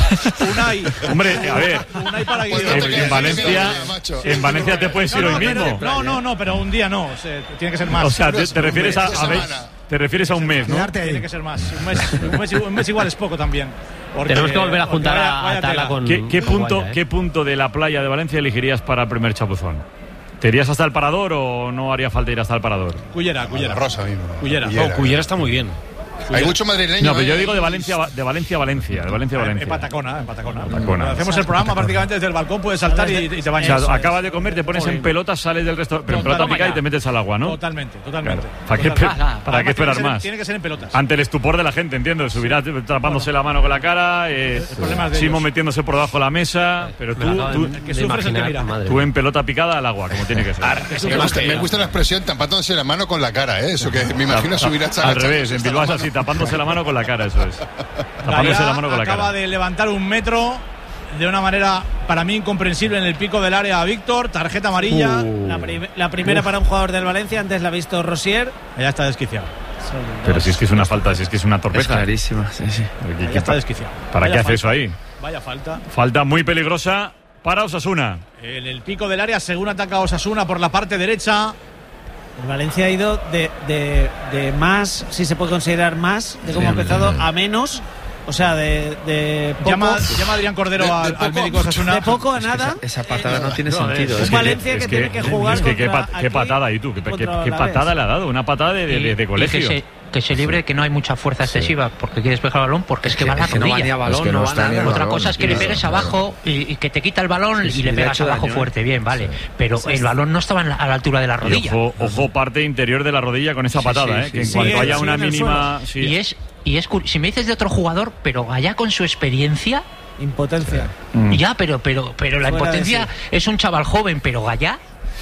Unai. Hombre, a ver, Unai para en, en Valencia, en Valencia te puedes ir no, no, hoy mismo. No, no, no, pero un día no, o sea, tiene que ser más. O sea, te, te refieres a, a ver, te refieres a un mes, ¿no? Tiene que ser más. Un mes, un mes, un mes igual es poco también. Porque, Tenemos que volver a juntar vaya, vaya a Tala con. ¿Qué, qué con punto, Guaya, ¿eh? ¿Qué punto de la playa de Valencia elegirías para el primer chapuzón? ¿Te irías hasta el Parador o no haría falta ir hasta el Parador? Cullera, Cullera. Rosa mismo. Cullera. No, Cullera está muy bien. Hay mucho madrileño. No, pero yo eh, digo de Valencia, de Valencia a Valencia, de Valencia a Valencia. En Patacona, en Patacona. Patacona. Hacemos el programa prácticamente desde el balcón, puedes saltar y, y te bañas. O sea, acabas de comer, te pones en pelotas, sales del restaurante, pero en pelota picada y te metes al agua, ¿no? Totalmente, totalmente. Claro. ¿Para qué, Totalmente. ¿para qué esperar tiene más? Tiene que ser en pelotas. Ante el estupor de la gente, entiendo. Subirá tapándose la mano con la cara, eh, Simo metiéndose por debajo de la mesa, pero tú, tú, que sufres el que mira. tú en pelota picada al agua, como tiene que ser. Me gusta, me gusta la expresión tapándose la mano con la cara, ¿eh? Eso que me imagino subir a Al revés, en Bilbao es así, tapándose la mano con la cara, eso es. Tapándose la mano con la cara. Acaba de levantar un metro de una manera para mí incomprensible en el pico del área a Víctor, tarjeta amarilla. Uh. La, prim la primera Uf. para un jugador del Valencia, antes la ha visto Rosier. Ya está desquiciado. Pero si es que es una falta, si es que es una torpeza. Es clarísima, sí, sí. Ya está desquiciado. ¿Para Vaya qué hace falta. eso ahí? Vaya falta. Falta muy peligrosa para Osasuna. En el pico del área, según ataca Osasuna por la parte derecha. El Valencia ha ido de, de, de más, si se puede considerar más, de cómo sí, ha empezado, a menos. O sea, de, de poco. Llama, llama a Adrián Cordero de, de al, poco, al médico Osasuna. De poco a nada. Esa, esa patada no tiene no, sentido. Es, es Valencia que, que, que tiene que jugar. Es que qué, contra qué patada, ¿y tú? ¿Qué, qué, qué patada le ha dado? Una patada de, de, de, de colegio. Y que, se, que se libre, sí. que no hay mucha fuerza excesiva sí. porque quiere despejar el balón, porque es que, es que va a la rodilla. No va ni a balón, es que no, no va nada. Otra cosa es que le pegues abajo y, y que te quita el balón sí, sí, y le pegas abajo daño, fuerte. Bien, vale. Sí. Pero el balón no estaba a la altura de la rodilla. Y ojo, ojo, parte interior de la rodilla con esa patada, ¿eh? Que en cuanto haya una mínima. Y es. Y es si me dices de otro jugador, pero allá con su experiencia. Impotencia. Mm. Ya, pero, pero, pero la Fuera impotencia es un chaval joven, pero Gallá,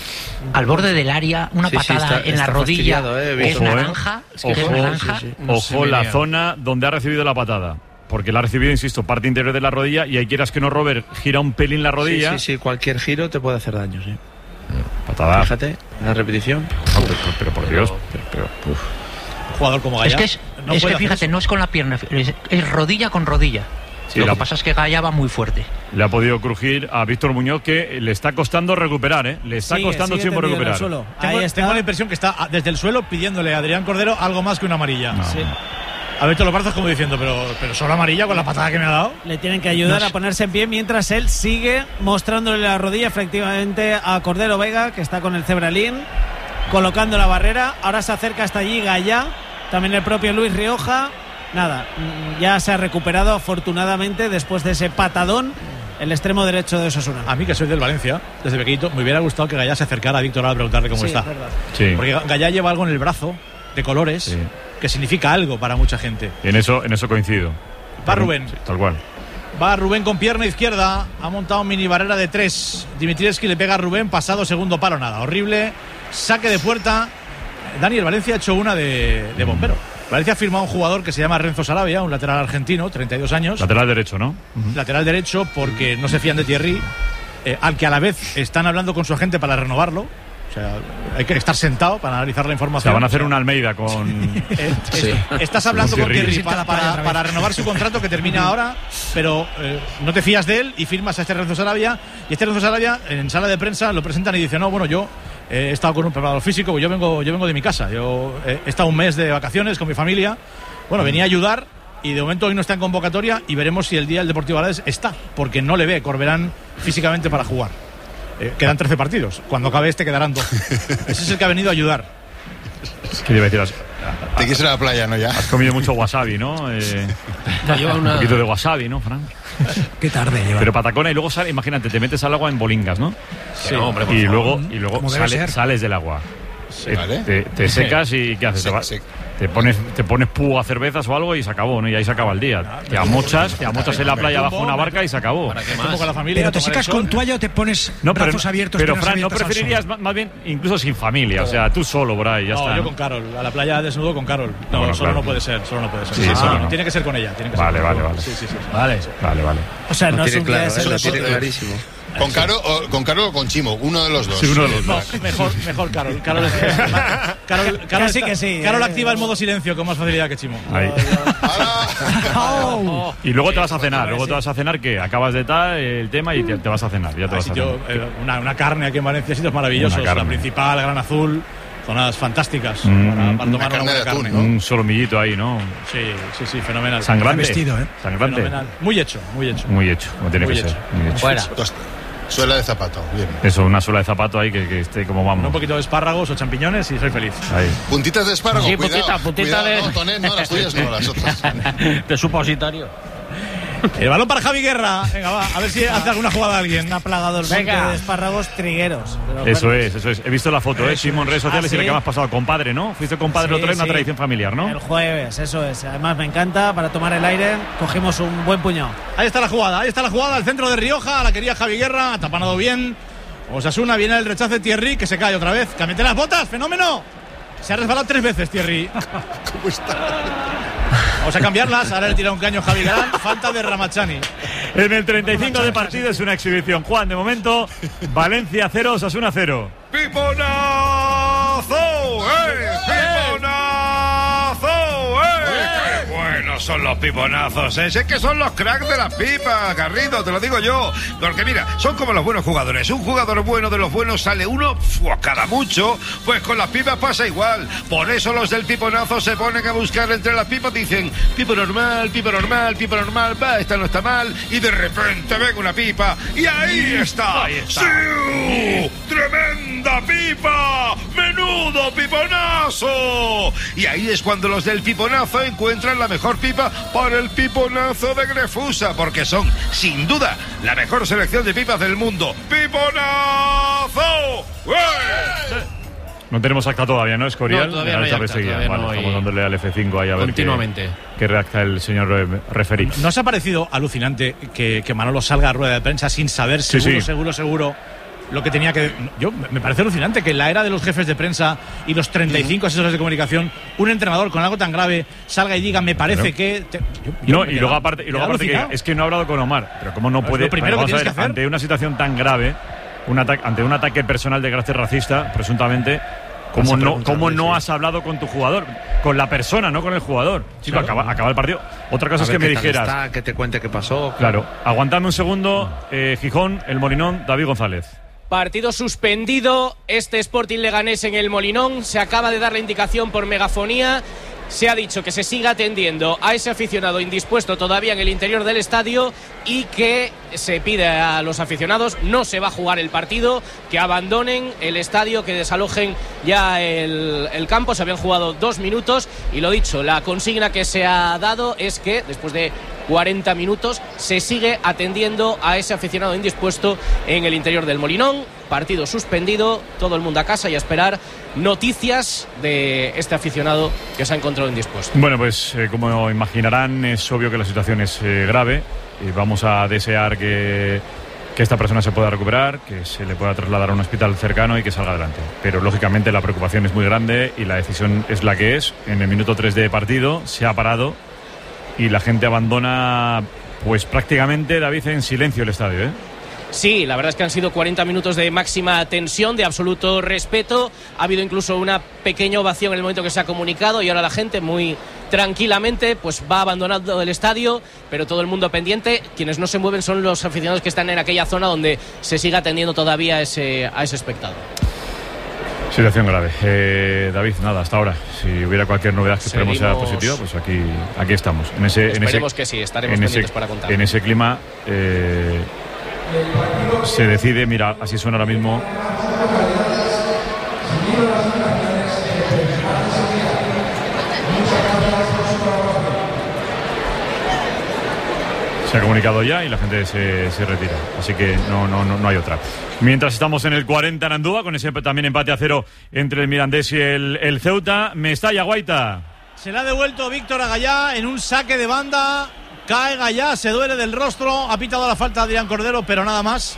al borde del área, una sí, patada sí, está, en la rodilla, eh, es naranja, eh. es ojo, naranja. Sí, sí. Ojo la zona donde ha recibido la patada. Porque la ha recibido, insisto, parte interior de la rodilla y ahí quieras que no, Robert, gira un pelín la rodilla. Sí, sí, sí, cualquier giro te puede hacer daño, sí. Patada. Fíjate, la repetición. No, pero, pero, pero por Dios, pero, pero uf. Un jugador como Gallá. Es que, es, no es que fíjate, no es con la pierna, es, es rodilla con rodilla. Sí, lo que pasa es que Gallá va muy fuerte. Le ha podido crujir a Víctor Muñoz, que le está costando recuperar, ¿eh? Le está sigue, costando sigue tiempo recuperar. Tengo, tengo la impresión que está desde el suelo pidiéndole a Adrián Cordero algo más que una amarilla. No. Sí. A Beto los brazos como diciendo, pero, pero solo amarilla con la patada que me ha dado. Le tienen que ayudar no. a ponerse en pie mientras él sigue mostrándole la rodilla efectivamente a Cordero Vega, que está con el cebralín, colocando la barrera. Ahora se acerca hasta allí Gallá, también el propio Luis Rioja. Nada, ya se ha recuperado afortunadamente después de ese patadón el extremo derecho de Osasuna. A mí, que soy del Valencia, desde pequeñito, me hubiera gustado que Gallá se acercara a Víctor a preguntarle cómo sí, está. Es verdad. Sí. Porque Gallá lleva algo en el brazo de colores sí. que significa algo para mucha gente. En eso, en eso coincido. Va Rubén. Sí, tal cual. Va Rubén con pierna izquierda, ha montado un mini barrera de tres. Dimitrievski le pega a Rubén, pasado segundo palo, nada. Horrible, saque de puerta. Daniel Valencia ha hecho una de, de bombero. Valencia ha firmado un jugador que se llama Renzo Sarabia, un lateral argentino, treinta y dos años. Lateral derecho, ¿no? Uh-huh. Lateral derecho porque no se fían de Thierry, eh, al que a la vez están hablando con su agente para renovarlo. O sea, hay que estar sentado para analizar la información. O sea, van a hacer una Almeida con... eh, sí. Estás hablando con Thierry para, para, para renovar su contrato que termina ahora, pero eh, no te fías de él y firmas a este Renzo Sarabia. Y este Renzo Sarabia, en sala de prensa, lo presentan y dice, no, bueno, yo... he estado con un preparador físico, yo vengo, yo vengo de mi casa, yo he estado un mes de vacaciones con mi familia Bueno, venía a ayudar y de momento hoy no está en convocatoria y veremos si el día del Deportivo Alavés está, porque no le ve Corberán físicamente para jugar. Eh, quedan trece partidos, cuando acabe este quedarán doce. Ese es el que ha venido a ayudar. ¿Qué iba a decir? Te quieres ir a la playa, ¿no? Ya. Has comido mucho wasabi, ¿no? Eh, lleva una... Un poquito de wasabi, ¿no, Fran? Qué tarde lleva. Pero patacona y luego sale, imagínate, te metes al agua en bolingas, ¿no? Sí, no, hombre, por y favor. luego, y luego sale, sales del agua. Sí, Eh, vale. te, te secas y ¿qué haces? Se- te, va- se- te pones te pones púa a cervezas o algo y se acabó, ¿no? Y ahí se acaba el día. Te amochas, te amochas en la playa bajo una barca y se acabó. ¿Para qué más? Con la familia, Pero te tomar el secas sol. con toalla o te pones No, pero, brazos abiertos. pero piernas Fran, ¿no abiertas al sol? preferirías ma- más bien incluso sin familia? O sea, tú solo por ahí, ya no, está. yo ¿no? con Carol, a la playa desnudo con Carol. No, Bueno, solo claro. no puede ser, solo no puede ser. Sí, Ah, solo no, no. Tiene que ser con ella, tiene que Vale, ser vale, con- vale. Sí, sí, sí. Vale, vale, vale. O sea, Lo no es tiene un día claro, de ¿eh? Lo esos- tiene clarísimo. ¿Con Caro, o, ¿Con Caro o con Chimo? Uno de los dos. Sí, uno de los No, dos. mejor, mejor Carol. Carol, es- Carol, Carol Casi está- que sí, Carol eh. activa el modo silencio con más facilidad que Chimo. Ahí. ¡Oh! Y luego te vas a cenar, luego te vas a cenar, ¿qué? Acabas de tal el tema y te, te vas a cenar, ya te Hay vas a sitio, cenar. eh, una, una carne aquí en Valencia, sitios maravillosos. Una carne. La principal, Gran Azul, zonas fantásticas Mm, para, para mm, tomar una una carne buena de atún, carne. ¿no? Un solomillito ahí, ¿no? Sí, sí, sí, fenomenal. Sangrante. vestido, ¿eh? Sangrante. Fenomenal. Muy hecho, muy hecho. Muy hecho, como tiene Muy que hecho. ser. Muy hecho. Fuera. Dos- Suela de zapato, bien. Eso, una suela de zapato ahí que, que esté como Un vamos. poquito de espárragos o champiñones y soy feliz. Ahí. Puntitas de espárrago, Sí, cuidado. puntita, puntita cuidado, de- No, Tonet, no, las tuyas no, las otras. de supositorio. El balón para Javi Guerra. Venga, va, a ver si hace alguna jugada alguien. Está plagado el monte Venga. de espárragos trigueros. Pero Eso bueno, es, eso es. He visto la foto, ¿eh? Simón, en redes sociales Ah, y la ¿sí? que me has pasado. Compadre, ¿no? Fuiste compadre Sí, otra vez, una sí. tradición familiar, ¿no? El jueves, eso es. Además me encanta, para tomar el aire cogimos un buen puñado. Ahí está la jugada, ahí está la jugada, al centro de Rioja, la quería Javi Guerra, ha tapanado bien. Osasuna, viene el rechazo de Thierry, que se cae otra vez. ¡Que mete las botas! ¡Fenómeno! Se ha resbalado tres veces Thierry. ¿Cómo está? Vamos a cambiarlas, ahora le tira un caño Javi Galán, falta de Ramachani. En el treinta y cinco de partido es una exhibición. Juan, de momento, Valencia cero, Osasuna cero. ¡Piponazo! ¡Eh! ¡Piponazo! ¡Eh! ¡Qué buenos son los piponazos! ¿Eh? Es que son los cracks de las pipas, Garrido, te lo digo yo. Porque mira, son como los buenos jugadores. Un jugador bueno de los buenos sale uno ¡fua! Cada mucho. Pues con las pipas pasa igual. Por eso los del piponazo se ponen a buscar entre las pipas. Dicen, pipo normal, pipo normal, pipo normal. Va, esta no está mal. Y de repente ven una pipa. Y ahí está. Ahí está. ¡Sí! ¡Tremenda pipa! ¡Menudo piponazo! Y ahí es cuando los del piponazo encuentran la mejor pipa para el piponazo de Grefusa, porque son, sin duda, la mejor selección de pipas del mundo. ¡Piponazo! ¡Eh! No tenemos acta todavía, ¿no, Escorial? No, todavía no hay Esta acta, perseguida. todavía Vale, no hay- estamos dándole al F cinco ahí a ver qué, Continuamente. qué redacta el señor eh, referí. ¿No os ha parecido alucinante que, que Manolo salga a rueda de prensa sin saber Sí, seguro, sí. seguro, seguro lo que tenía que... Yo me parece alucinante que en la era de los jefes de prensa y los treinta y cinco asesores de comunicación, un entrenador con algo tan grave salga y diga, me parece Claro. que... te- yo- yo No, me y quedaba- luego aparte, y me luego quedaba aparte que alucinado. es que no ha hablado con Omar, pero cómo no Es puede lo primero vamos que a tienes ver, que hacer. ante una situación tan grave, un ataque, ante un ataque personal de carácter racista, presuntamente, ¿cómo Vas a no, preguntarle, cómo no sí. has hablado con tu jugador? Con la persona, no con el jugador. Chico, Claro. acaba, acaba el partido. Otra cosa A es que ver me qué tal dijeras. está, que te cuente qué pasó. Claro, aguantadme un segundo. eh, Gijón, el Molinón, David González. Partido suspendido, este Sporting Leganés en el Molinón, se acaba de dar la indicación por megafonía, se ha dicho que se siga atendiendo a ese aficionado indispuesto todavía en el interior del estadio y que se pide a los aficionados, no se va a jugar el partido, que abandonen el estadio, que desalojen ya el, el campo. Se habían jugado dos minutos y lo dicho, la consigna que se ha dado es que después de cuarenta minutos se sigue atendiendo a ese aficionado indispuesto en el interior del Molinón. Partido suspendido, todo el mundo a casa y a esperar noticias de este aficionado que se ha encontrado indispuesto. Bueno, pues eh, como imaginarán, es obvio que la situación es eh, grave y vamos a desear que, que esta persona se pueda recuperar, que se le pueda trasladar a un hospital cercano y que salga adelante. Pero lógicamente la preocupación es muy grande y la decisión es la que es. En el minuto tres de partido se ha parado y la gente abandona, pues prácticamente, David, en silencio el estadio, ¿eh? Sí, la verdad es que han sido cuarenta minutos de máxima tensión, de absoluto respeto. Ha habido incluso una pequeña ovación en el momento que se ha comunicado y ahora la gente muy tranquilamente pues va abandonando el estadio, pero todo el mundo pendiente. Quienes no se mueven son los aficionados que están en aquella zona donde se sigue atendiendo todavía a ese, a ese espectador. Situación grave. Eh, David, nada, hasta ahora. Si hubiera cualquier novedad que esperemos sea positiva, pues aquí, aquí estamos. En ese, Esperemos en ese, que sí, estaremos en pendientes ese, para contar. En ese clima eh, se decide, mira, así suena ahora mismo. Se ha comunicado ya y la gente se, se retira. Así que no, no, no, no hay otra. Mientras estamos en el cuarenta en Andúa, con ese también empate a cero entre el Mirandés y el, el Ceuta. Mestalla, Guaita. Se le ha devuelto Víctor a Gallá en un saque de banda. Cae Gallá, se duele del rostro. Ha pitado la falta Adrián Cordero, pero nada más.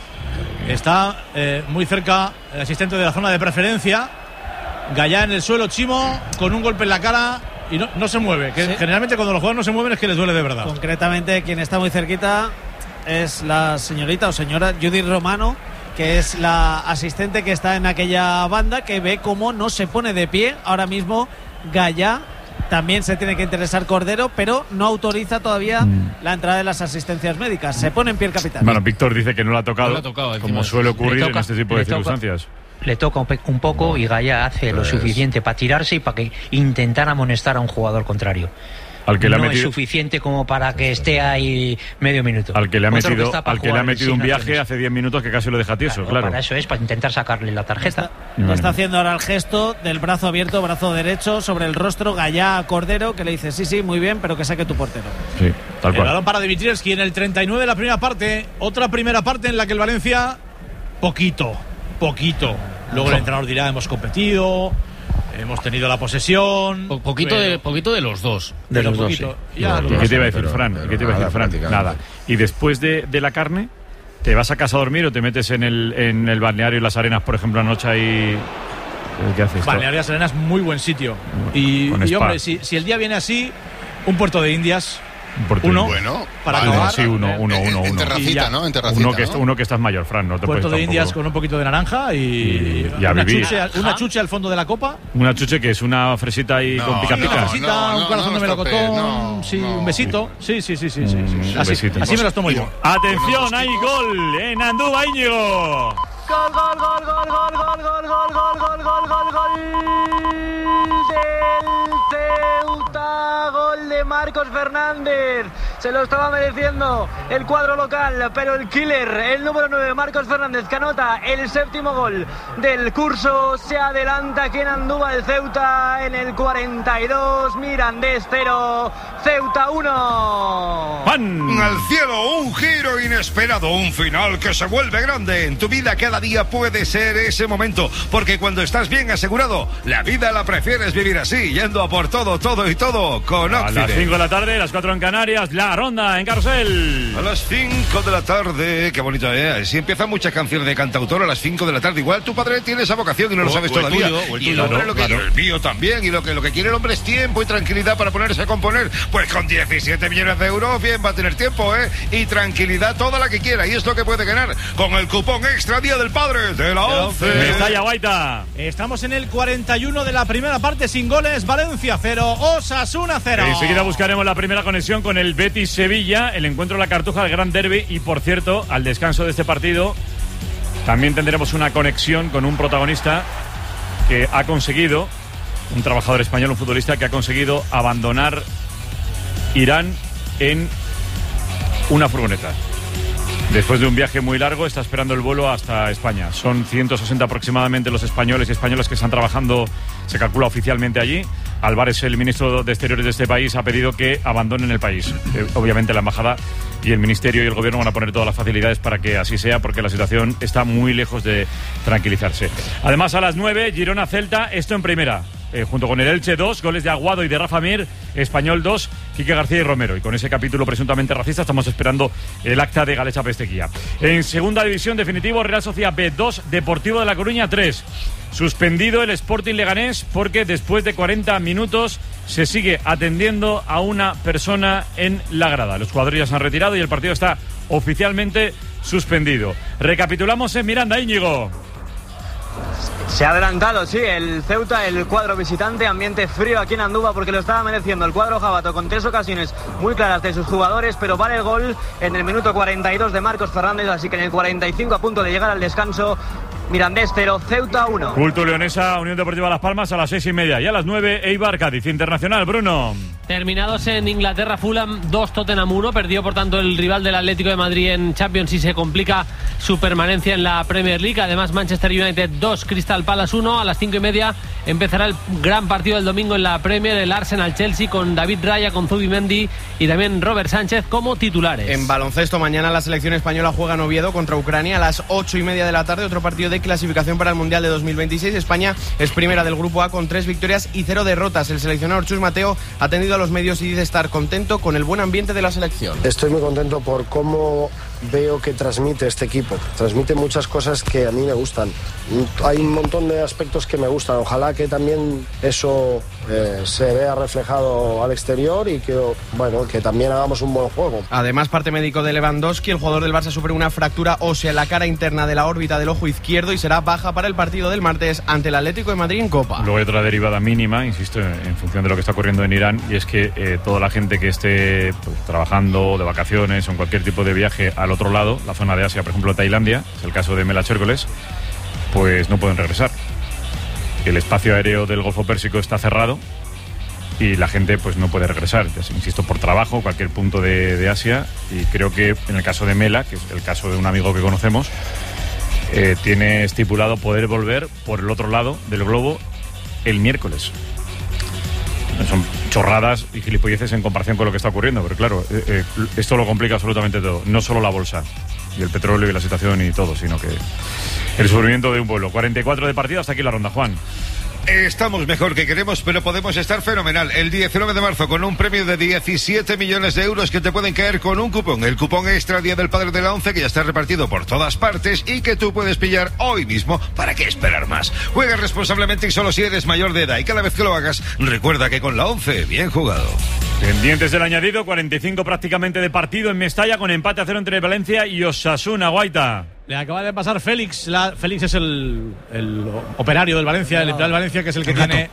Está eh, muy cerca el asistente de la zona de preferencia. Gallá en el suelo, Chimo, con un golpe en la cara. Y no, no se mueve, que sí. Generalmente cuando los jugadores no se mueven es que les duele de verdad. Concretamente quien está muy cerquita es la señorita o señora Judith Romano, que es la asistente que está en aquella banda, que ve cómo no se pone de pie ahora mismo Gallá. También se tiene que interesar Cordero, pero no autoriza todavía mm. la entrada de las asistencias médicas. Se pone en pie el capitán. Bueno, Víctor dice que no lo ha tocado, no lo ha tocado como suele ocurrir toca, en este tipo de toca, circunstancias. Le toca un, un poco y Gallá hace pues... lo suficiente para tirarse y para que intentar amonestar a un jugador contrario. Al que le no ha metido... es suficiente como para que esté ahí medio minuto. Al que le ha metido, que al que le ha metido un viaje acciones. Hace diez minutos que casi lo deja tieso, claro. claro. Para eso es, para intentar sacarle la tarjeta. Está, está haciendo ahora el gesto del brazo abierto, brazo derecho sobre el rostro, Gallá a Cordero, que le dice sí, sí, muy bien, pero que saque tu portero. Sí, tal cual. El balón para Dimitrievski en el treinta y nueve de la primera parte. Otra primera parte en la que el Valencia, poquito, poquito. Luego el entrenador dirá, hemos competido, hemos tenido la posesión. Po poquito, pero... de, poquito de los dos. De los poquito. dos, sí. Ya, ¿Y qué te iba a decir, Fran? ¿Qué te iba a decir, Fran? Nada. Y después de, de la carne, ¿te vas a casa a dormir o te metes en el, en el balneario y las arenas, por ejemplo, anoche ahí? ¿Qué haces? Balneario y las arenas, muy buen sitio. Y, y hombre, si, si el día viene así, un Puerto de Indias... Uno, bueno, para vale, acabar, sí, uno, uno, uno, en, en terracita, ¿no? En terracita, uno que, ¿no? uno que estás mayor, Fran, no te Puerto puedes de Indias poco... con un poquito de naranja y, y, y una, chuche, una chuche al fondo de la copa. Una chuche que es una fresita ahí no, con pica pica. Una fresita, no, no, un corazón no, de melocotón, no, sí, no, un besito. Sí, sí, sí, sí, sí, sí, sí. Un Así, besito. así me las tomo yo. Atención, hay gol en Andúa, Íñigo. Gol, gol, gol, gol, gol, gol, gol, gol, gol, gol, gol, gol, gol del Ceuta, gol de Marcos Fernández. Se lo estaba mereciendo el cuadro local, pero el killer, el número nueve, Marcos Fernández, que anota el séptimo gol del curso, se adelanta aquí en Andúa el Ceuta en el cuarenta y dos, Mirandés cero, Ceuta uno. ¡Pan! Al cielo, un giro inesperado, un final que se vuelve grande. En tu vida cada día puede ser ese momento, porque cuando estás bien asegurado, la vida la prefieres vivir así, yendo a por todo, todo y todo con Occident. A las cinco de la tarde, las cuatro en Canarias, la ronda en Carrusel. A las cinco de la tarde, qué bonito, ¿eh? Si empiezan muchas canciones de cantautor a las cinco de la tarde, igual tu padre tiene esa vocación y no lo sabes o el todavía. Tuyo, o el y el tuyo, hombre ¿no? lo que Claro. el mío también, y lo que, lo que quiere el hombre es tiempo y tranquilidad para ponerse a componer. Pues con diecisiete millones de euros, bien, va a tener tiempo, ¿eh? Y tranquilidad toda la que quiera, y es lo que puede ganar con el cupón extra Día del Padre de la ONCE. Mestalla, Guaita. Estamos en el cuarenta y uno de la primera parte sin goles, Valencia cero, Osasuna cero. Enseguida buscaremos la primera conexión con el Betis Sevilla, el encuentro de la Cartuja, el Gran Derby, y por cierto, al descanso de este partido también tendremos una conexión con un protagonista que ha conseguido, un trabajador español, un futbolista que ha conseguido abandonar Irán en una furgoneta. Después de un viaje muy largo, está esperando el vuelo hasta España. Son ciento sesenta aproximadamente los españoles y españolas que están trabajando, se calcula oficialmente allí. Álvarez, el ministro de Exteriores de este país, ha pedido que abandonen el país. Eh, obviamente la embajada y el ministerio y el gobierno van a poner todas las facilidades para que así sea, porque la situación está muy lejos de tranquilizarse. Además, a las nueve, Girona-Celta, esto en primera. Eh, junto con el Elche dos, goles de Aguado y de Rafa Mir, Español dos, Quique García y Romero. Y con ese capítulo presuntamente racista estamos esperando el acta de Galecha Pesteguía. En segunda división, definitivo, Real Sociedad B dos, Deportivo de La Coruña tres. Suspendido el Sporting Leganés porque después de cuarenta minutos se sigue atendiendo a una persona en la grada. Los jugadores ya se han retirado y el partido está oficialmente suspendido. Recapitulamos en Miranda, Íñigo. Se ha adelantado, sí, el Ceuta, el cuadro visitante, ambiente frío aquí en Andúba porque lo estaba mereciendo el cuadro jabato con tres ocasiones muy claras de sus jugadores, pero vale el gol en el minuto cuarenta y dos de Marcos Fernández, así que en el cuarenta y cinco, a punto de llegar al descanso, Mirandés cero, Ceuta uno. Culto Leonesa, Unión Deportiva Las Palmas a las seis y media. Y a las nueve, Eibar Cádiz Internacional. Bruno. Terminados en Inglaterra, Fulham dos, Tottenham uno. Perdió por tanto el rival del Atlético de Madrid en Champions y se complica su permanencia en la Premier League. Además, Manchester United dos, Crystal Palace uno. A las cinco y media empezará el gran partido del domingo en la Premier, el Arsenal-Chelsea, con David Raya, con Zubimendi y también Robert Sánchez como titulares. En baloncesto, mañana la selección española juega en Oviedo contra Ucrania a las ocho y media de la tarde. Otro partido de clasificación para el Mundial de dos mil veintiséis. España es primera del Grupo A con tres victorias y cero derrotas. El seleccionador Chus Mateo ha atendido a los medios y dice estar contento con el buen ambiente de la selección. Estoy muy contento por cómo veo que transmite este equipo. Transmite muchas cosas que a mí me gustan. Hay un montón de aspectos que me gustan. Ojalá que también eso eh, se vea reflejado al exterior y que, bueno, que también hagamos un buen juego. Además, parte médico de Lewandowski, el jugador del Barça sufre una fractura ósea en la cara interna de la órbita del ojo izquierdo y será baja para el partido del martes ante el Atlético de Madrid en Copa. Luego hay otra derivada mínima, insisto, en función de lo que está ocurriendo en Irán, y es que eh, toda la gente que esté pues, trabajando de vacaciones o en cualquier tipo de viaje al otro lado, la zona de Asia, por ejemplo Tailandia, es el caso de Mela Chércoles, pues no pueden regresar. El espacio aéreo del Golfo Pérsico está cerrado y la gente pues no puede regresar, insisto, por trabajo, cualquier punto de, de Asia. Y creo que en el caso de Mela, que es el caso de un amigo que conocemos, eh, tiene estipulado poder volver por el otro lado del globo el miércoles. Son chorradas y gilipolleces en comparación con lo que está ocurriendo, pero claro, eh, eh, esto lo complica absolutamente todo, no solo la bolsa y el petróleo y la situación y todo, sino que el sufrimiento de un pueblo. cuarenta y cuatro de partido, hasta aquí la ronda, Juan. Estamos mejor que queremos, pero podemos estar fenomenal. El diecinueve de marzo con un premio de diecisiete millones de euros que te pueden caer con un cupón. El cupón extra Día del Padre de la ONCE, que ya está repartido por todas partes y que tú puedes pillar hoy mismo. ¿Para qué esperar más? Juega responsablemente y solo si eres mayor de edad. Y cada vez que lo hagas, recuerda que con la ONCE, bien jugado. Pendientes del añadido, cuarenta y cinco prácticamente de partido en Mestalla, con empate a cero entre Valencia y Osasuna. Guaita. Le acaba de pasar Félix. La, Félix es el, el operario del Valencia, el empleado del Valencia, que es el que tiene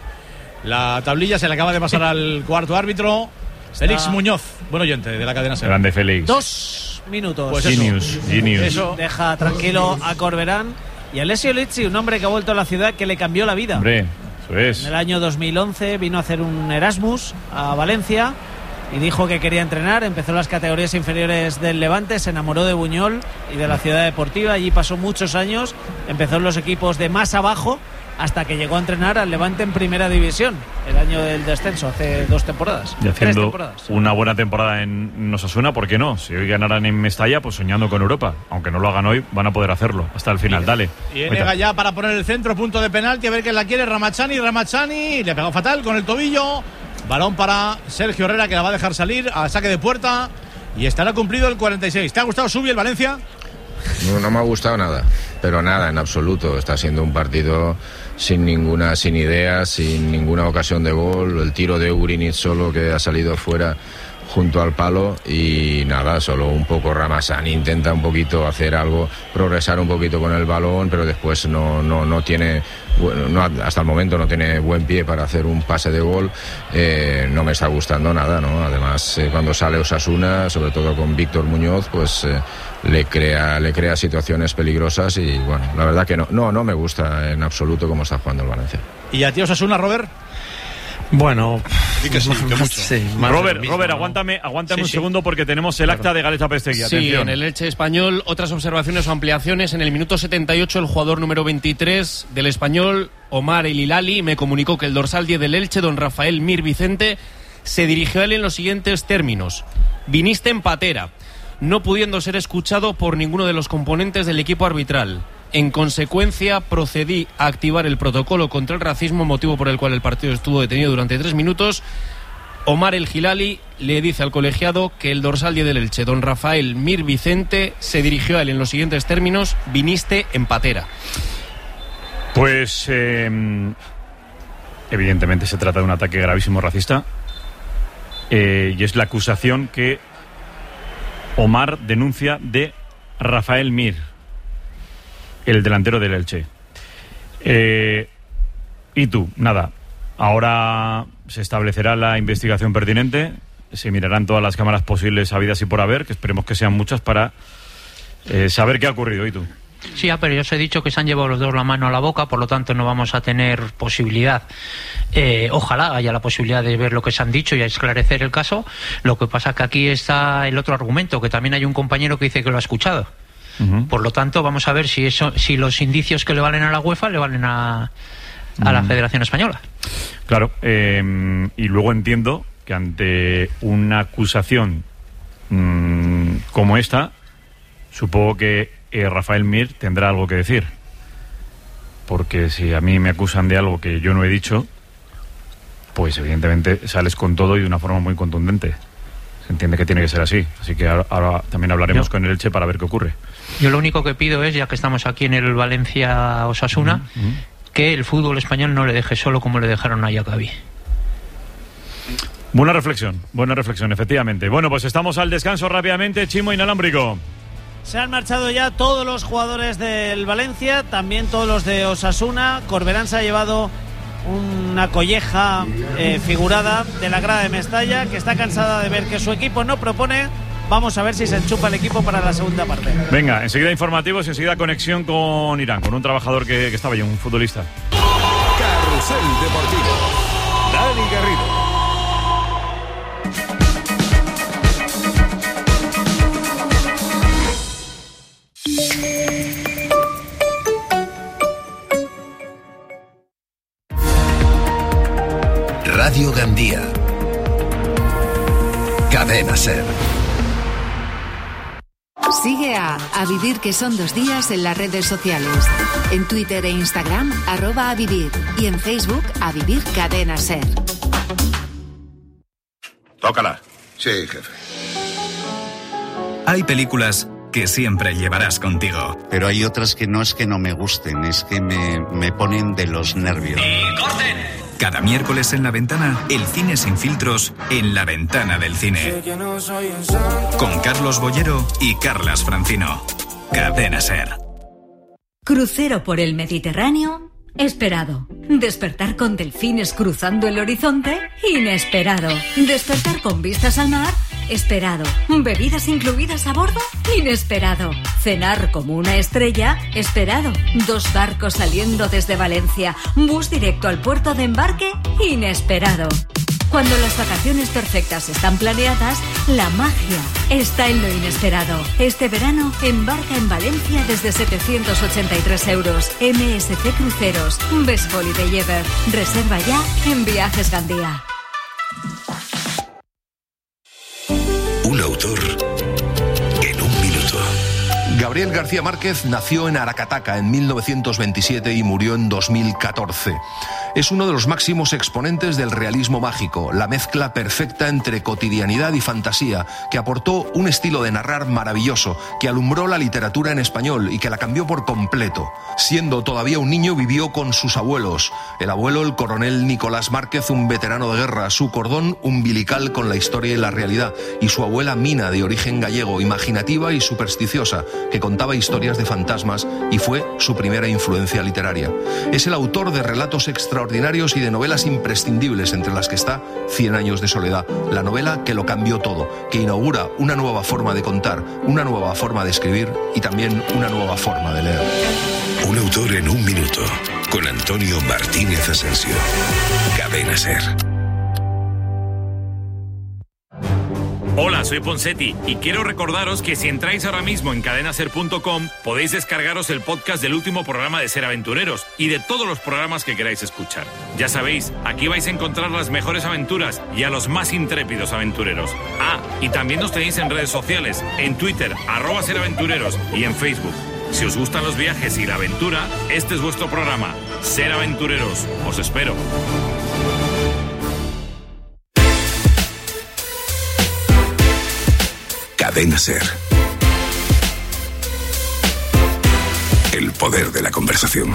la tablilla. Se le acaba de pasar al cuarto árbitro. Está Félix Muñoz, buen oyente de la cadena SER. Grande Félix. Dos minutos. Pues Genius, genius. Eso deja tranquilo a Corberán y a Alessio Lizzi, un hombre que ha vuelto a la ciudad que le cambió la vida. Hombre, eso es. En el año dos mil once vino a hacer un Erasmus a Valencia y dijo que quería entrenar. Empezó las categorías inferiores del Levante, se enamoró de Buñol y de la ciudad deportiva. Allí pasó muchos años, empezó en los equipos de más abajo hasta que llegó a entrenar al Levante en primera división el año del descenso, hace dos temporadas. Y haciendo una buena temporada en Osasuna, ¿por qué no? Si hoy ganaran en Mestalla, pues soñando con Europa. Aunque no lo hagan hoy, van a poder hacerlo hasta el final. Dale. Y Enega ya para poner el centro, punto de penalti, a ver quién la quiere. Ramachani, Ramachani, le ha pegado fatal con el tobillo. Balón para Sergio Herrera, que la va a dejar salir a saque de puerta y estará cumplido el cuarenta y seis. ¿Te ha gustado Subi el Valencia? No, no me ha gustado nada, pero nada, en absoluto. Está siendo un partido sin ninguna, sin ideas, sin ninguna ocasión de gol. El tiro de Ugrinic solo, que ha salido fuera junto al palo, y nada, solo un poco Ramazani intenta un poquito hacer algo, progresar un poquito con el balón, pero después no, no, no tiene, bueno, no, hasta el momento no tiene buen pie para hacer un pase de gol. Eh, no me está gustando nada, ¿no? Además, eh, cuando sale Osasuna, sobre todo con Víctor Muñoz, pues eh, le crea, le crea situaciones peligrosas y bueno, la verdad que no, no, no me gusta en absoluto cómo está jugando el Valencia. ¿Y a ti Osasuna, Robert? Bueno, y que sí, que mucho. Sí, Robert, mismo, Robert, ¿no? aguántame, aguántame Sí, un sí. segundo porque tenemos el acta de Galeta Pestegui. Sí, Atención. en el Elche Español, otras observaciones o ampliaciones. En el minuto setenta y ocho, el jugador número veintitrés del Español, Omar El Hilali, me comunicó que el dorsal diez del Elche, don Rafael Mir Vicente, se dirigió a él en los siguientes términos: viniste en patera, no pudiendo ser escuchado por ninguno de los componentes del equipo arbitral. En consecuencia, procedí a activar el protocolo contra el racismo, motivo por el cual el partido estuvo detenido durante tres minutos. Omar El Hilali le dice al colegiado que el dorsal diez del Elche, don Rafael Mir Vicente, se dirigió a él en los siguientes términos: viniste en patera. Pues eh, evidentemente se trata de un ataque gravísimo racista, eh, y es la acusación que Omar denuncia de Rafael Mir, el delantero del Elche. Eh, y tú, nada, ahora se establecerá la investigación pertinente, se mirarán todas las cámaras posibles habidas y por haber, que esperemos que sean muchas, para eh, saber qué ha ocurrido. ¿Y tú? Sí, pero yo os he dicho que se han llevado los dos la mano a la boca, por lo tanto no vamos a tener posibilidad. Eh, ojalá haya la posibilidad de ver lo que se han dicho y a esclarecer el caso. Lo que pasa es que aquí está el otro argumento, que también hay un compañero que dice que lo ha escuchado. Uh-huh. Por lo tanto, vamos a ver si eso, si los indicios que le valen a la UEFA le valen a, a uh-huh. la Federación Española. Claro, eh, y luego entiendo que ante una acusación mmm, como esta, supongo que eh, Rafael Mir tendrá algo que decir. Porque si a mí me acusan de algo que yo no he dicho, pues evidentemente sales con todo y de una forma muy contundente. Se entiende que tiene que ser así. Así que ahora, ahora también hablaremos yo, con el Elche para ver qué ocurre. Yo lo único que pido es, ya que estamos aquí en el Valencia-Osasuna, uh-huh, uh-huh. que el fútbol español no le deje solo como le dejaron a Yakabi. Buena reflexión, buena reflexión, efectivamente. Bueno, pues estamos al descanso rápidamente. Chimo Inalámbrico. Se han marchado ya todos los jugadores del Valencia, también todos los de Osasuna. Corberán se ha llevado una colleja eh, figurada de la grada de Mestalla, que está cansada de ver que su equipo no propone. Vamos a ver si se enchufa el equipo para la segunda parte. Venga, enseguida informativos y enseguida conexión con Irán, con un trabajador que, que estaba allí, un futbolista. Carrusel Deportivo. Dani Garrido. Radio Gandía. Cadena Ser. Sigue a A Vivir, que son dos días, en las redes sociales. En Twitter e Instagram, arroba A Vivir. Y en Facebook, A Vivir Cadena Ser. Tócala. Sí, jefe. Hay películas que siempre llevarás contigo. Pero hay otras que no es que no me gusten, es que me, me ponen de los nervios. ¡Y corten! Cada miércoles en La Ventana, el cine sin filtros en La Ventana del Cine. Con Carlos Bollero y Carlas Francino. Cadena Ser. Crucero por el Mediterráneo, esperado. Despertar con delfines cruzando el horizonte, inesperado. Despertar con vistas al mar, esperado. Bebidas incluidas a bordo, inesperado. Cenar como una estrella, esperado. Dos barcos saliendo desde Valencia, bus directo al puerto de embarque, inesperado. Cuando las vacaciones perfectas están planeadas, la magia está en lo inesperado. Este verano, embarca en Valencia desde setecientos ochenta y tres euros. M S C Cruceros. Best Holiday Ever. Reserva ya en Viajes Gandía. Un autor en un minuto. Gabriel García Márquez nació en Aracataca en mil novecientos veintisiete y murió en dos mil catorce. Es uno de los máximos exponentes del realismo mágico, la mezcla perfecta entre cotidianidad y fantasía, que aportó un estilo de narrar maravilloso, que alumbró la literatura en español y que la cambió por completo. Siendo todavía un niño, vivió con sus abuelos. El abuelo, el coronel Nicolás Márquez, un veterano de guerra, su cordón umbilical con la historia y la realidad, y su abuela Mina, de origen gallego, imaginativa y supersticiosa, que contaba historias de fantasmas y fue su primera influencia literaria. Es el autor de relatos extraordinarios y de novelas imprescindibles, entre las que está Cien años de soledad, la novela que lo cambió todo, que inaugura una nueva forma de contar, una nueva forma de escribir y también una nueva forma de leer. Un autor en un minuto, con Antonio Martínez Asensio. Cadena Ser. Hola, soy Ponsetti y quiero recordaros que si entráis ahora mismo en cadenaser punto com podéis descargaros el podcast del último programa de Ser Aventureros y de todos los programas que queráis escuchar. Ya sabéis, aquí vais a encontrar las mejores aventuras y a los más intrépidos aventureros. Ah, y también nos tenéis en redes sociales, en Twitter, arroba Ser Aventureros, y en Facebook. Si os gustan los viajes y la aventura, este es vuestro programa. Ser Aventureros. Os espero. Cadena Ser. El poder de la conversación.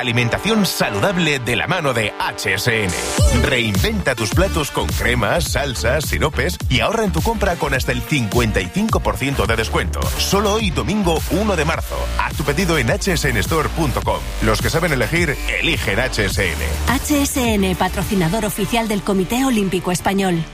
alimentación saludable de la mano de H S N. Reinventa tus platos con cremas, salsas, siropes y ahorra en tu compra con hasta el cincuenta y cinco por ciento de descuento. Solo hoy, domingo uno de marzo. Haz tu pedido en h s n store punto com. Los que saben elegir, eligen H S N. H S N, patrocinador oficial del Comité Olímpico Español.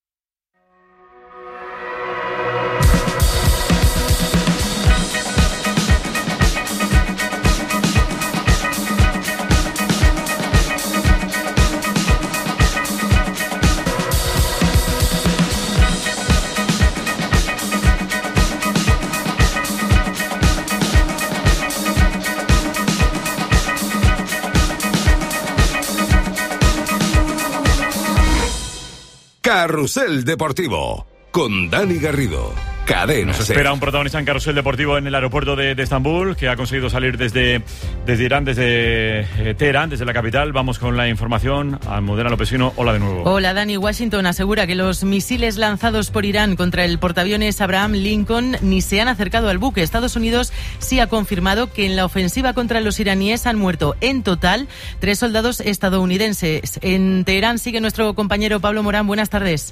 Carrusel Deportivo, con Dani Garrido. Cadena Nos espera un protagonista en Carrusel Deportivo en el aeropuerto de, de Estambul, que ha conseguido salir desde, desde Irán, desde eh, Teherán, desde la capital. Vamos con la información. Almudena Lopesino, hola de nuevo. Hola Dani. Washington asegura que los misiles lanzados por Irán contra el portaaviones Abraham Lincoln ni se han acercado al buque. Estados Unidos sí ha confirmado que en la ofensiva contra los iraníes han muerto en total tres soldados estadounidenses. En Teherán sigue nuestro compañero Pablo Morán. Buenas tardes.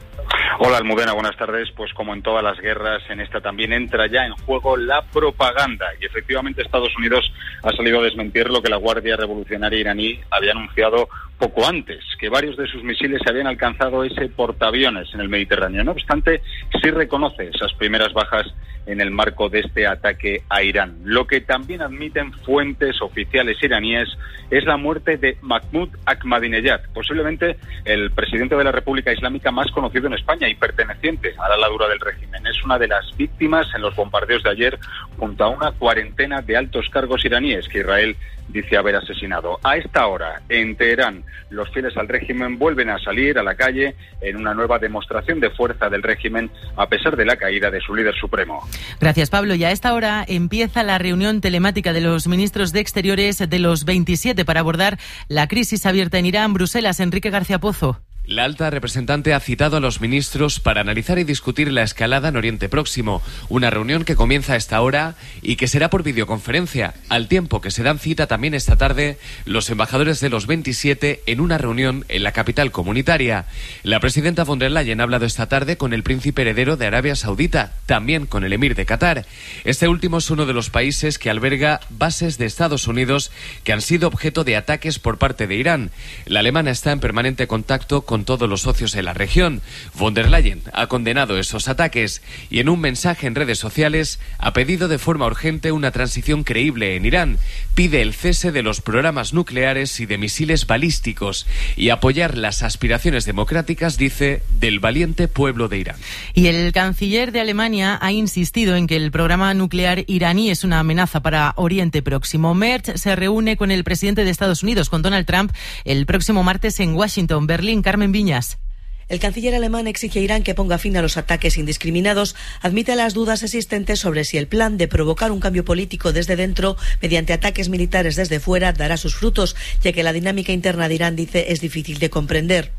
Hola Almudena, buenas tardes. Pues como en todas las guerras, en esta también entra ya en juego la propaganda. Y efectivamente Estados Unidos ha salido a desmentir lo que la Guardia Revolucionaria iraní había anunciado poco antes, que varios de sus misiles habían alcanzado ese portaaviones en el Mediterráneo. No obstante, sí reconoce esas primeras bajas en el marco de este ataque a Irán. Lo que también admiten fuentes oficiales iraníes es la muerte de Mahmoud Ahmadinejad, posiblemente el presidente de la República Islámica más conocido en España y perteneciente a la ala dura del régimen. Es una de las víctimas en los bombardeos de ayer junto a una cuarentena de altos cargos iraníes que Israel dice haber asesinado. A esta hora, en Teherán, los fieles al régimen vuelven a salir a la calle en una nueva demostración de fuerza del régimen a pesar de la caída de su líder supremo. Gracias, Pablo. Y a esta hora empieza la reunión telemática de los ministros de Exteriores de los veintisiete para abordar la crisis abierta en Irán. Bruselas, Enrique García Pozo. La alta representante ha citado a los ministros para analizar y discutir la escalada en Oriente Próximo, una reunión que comienza a esta hora y que será por videoconferencia, al tiempo que se dan cita también esta tarde los embajadores de los veintisiete en una reunión en la capital comunitaria. La presidenta von der Leyen ha hablado esta tarde con el príncipe heredero de Arabia Saudita, también con el emir de Qatar. Este último es uno de los países que alberga bases de Estados Unidos que han sido objeto de ataques por parte de Irán. La alemana está en permanente contacto con todos los socios en la región. Von der Leyen ha condenado esos ataques y en un mensaje en redes sociales ha pedido de forma urgente una transición creíble en Irán. Pide el cese de los programas nucleares y de misiles balísticos y apoyar las aspiraciones democráticas, dice, del valiente pueblo de Irán. Y el canciller de Alemania ha insistido en que el programa nuclear iraní es una amenaza para Oriente Próximo. Merz se reúne con el presidente de Estados Unidos, con Donald Trump, el próximo martes en Washington. Berlín, Carmen Viñas. El canciller alemán exige a Irán que ponga fin a los ataques indiscriminados, admite las dudas existentes sobre si el plan de provocar un cambio político desde dentro mediante ataques militares desde fuera dará sus frutos, ya que la dinámica interna de Irán, dice, es difícil de comprender.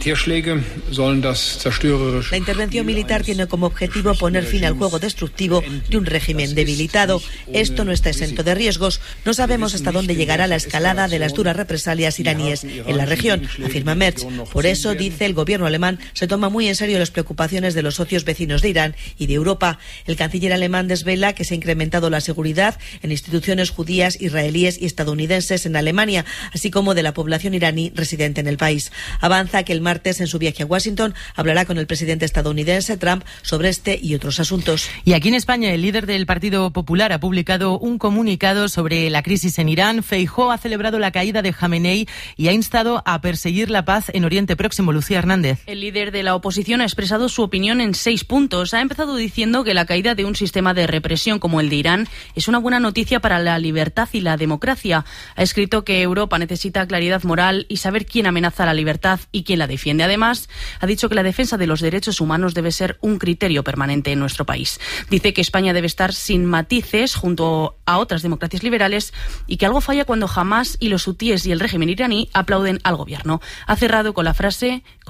La intervención militar tiene como objetivo poner fin al juego destructivo de un régimen debilitado. Esto no está exento de riesgos. No sabemos hasta dónde llegará la escalada de las duras represalias iraníes en la región, afirma Merz. Por eso, dice, el gobierno alemán se toma muy en serio las preocupaciones de los socios vecinos de Irán y de Europa. El canciller alemán desvela que se ha incrementado la seguridad en instituciones judías, israelíes y estadounidenses en Alemania, así como de la población iraní residente en el país. Avanza que el martes, en su viaje a Washington, hablará con el presidente estadounidense Trump sobre este y otros asuntos. Y aquí en España, el líder del Partido Popular ha publicado un comunicado sobre la crisis en Irán. Feijóo ha celebrado la caída de Jamenei y ha instado a perseguir la paz en Oriente Próximo. Lucía Hernández. El líder de la oposición ha expresado su opinión en seis puntos. Ha empezado diciendo que la caída de un sistema de represión como el de Irán es una buena noticia para la libertad y la democracia. Ha escrito que Europa necesita claridad moral y saber quién amenaza la libertad y quién la defiende. Además, ha dicho que la defensa de los derechos humanos debe ser un criterio permanente en nuestro país. Dice que España debe estar sin matices junto a otras democracias liberales y que algo falla cuando Hamás y los hutíes y el régimen iraní aplauden al gobierno. Ha cerrado con la frase: con la libertad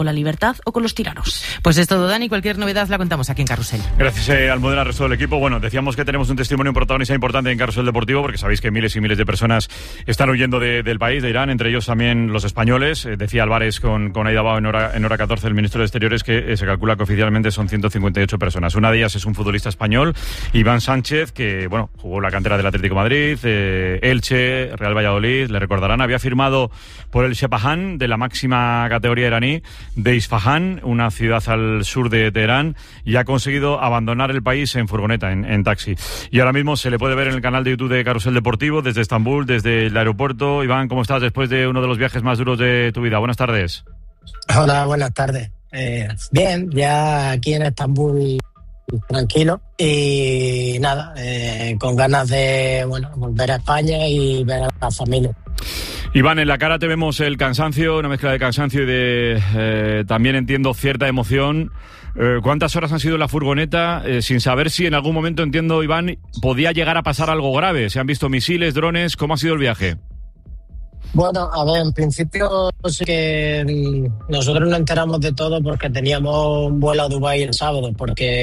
libertad o con los tiranos. Pues es todo, Dani. Cualquier novedad la contamos aquí en Carrusel. Gracias, eh, Almudena, al resto del equipo. Bueno, decíamos que tenemos un testimonio protagonista importante en Carrusel Deportivo, porque sabéis que miles y miles de personas están huyendo de, del país, de Irán, entre ellos también los españoles. Eh, decía Álvarez con, con Aida Bao en hora, en hora catorce, el ministro de Exteriores, que eh, se calcula que oficialmente son ciento cincuenta y ocho personas. Una de ellas es un futbolista español, Iván Sánchez, que bueno, jugó la cantera del Atlético de Madrid, eh, Elche, Real Valladolid, le recordarán, había firmado por el Sepahan de la máxima categoría iraní de Isfahan, una ciudad al sur de Teherán, y ha conseguido abandonar el país en furgoneta, en, en taxi. Y ahora mismo se le puede ver en el canal de YouTube de Carrusel Deportivo desde Estambul, desde el aeropuerto. Iván, ¿cómo estás después de uno de los viajes más duros de tu vida? Buenas tardes. Hola, buenas tardes. Eh, bien, ya aquí en Estambul tranquilo y nada, eh, con ganas de bueno volver a España y ver a la familia. Iván, en la cara te vemos el cansancio, una mezcla de cansancio y de eh, también entiendo cierta emoción. Eh, ¿Cuántas horas han sido en la furgoneta? Eh, sin saber si en algún momento, entiendo, Iván, podía llegar a pasar algo grave. ¿Se han visto misiles, drones? ¿Cómo ha sido el viaje? Bueno, a ver, en principio sí que nosotros nos enteramos de todo porque teníamos un vuelo a Dubái el sábado, porque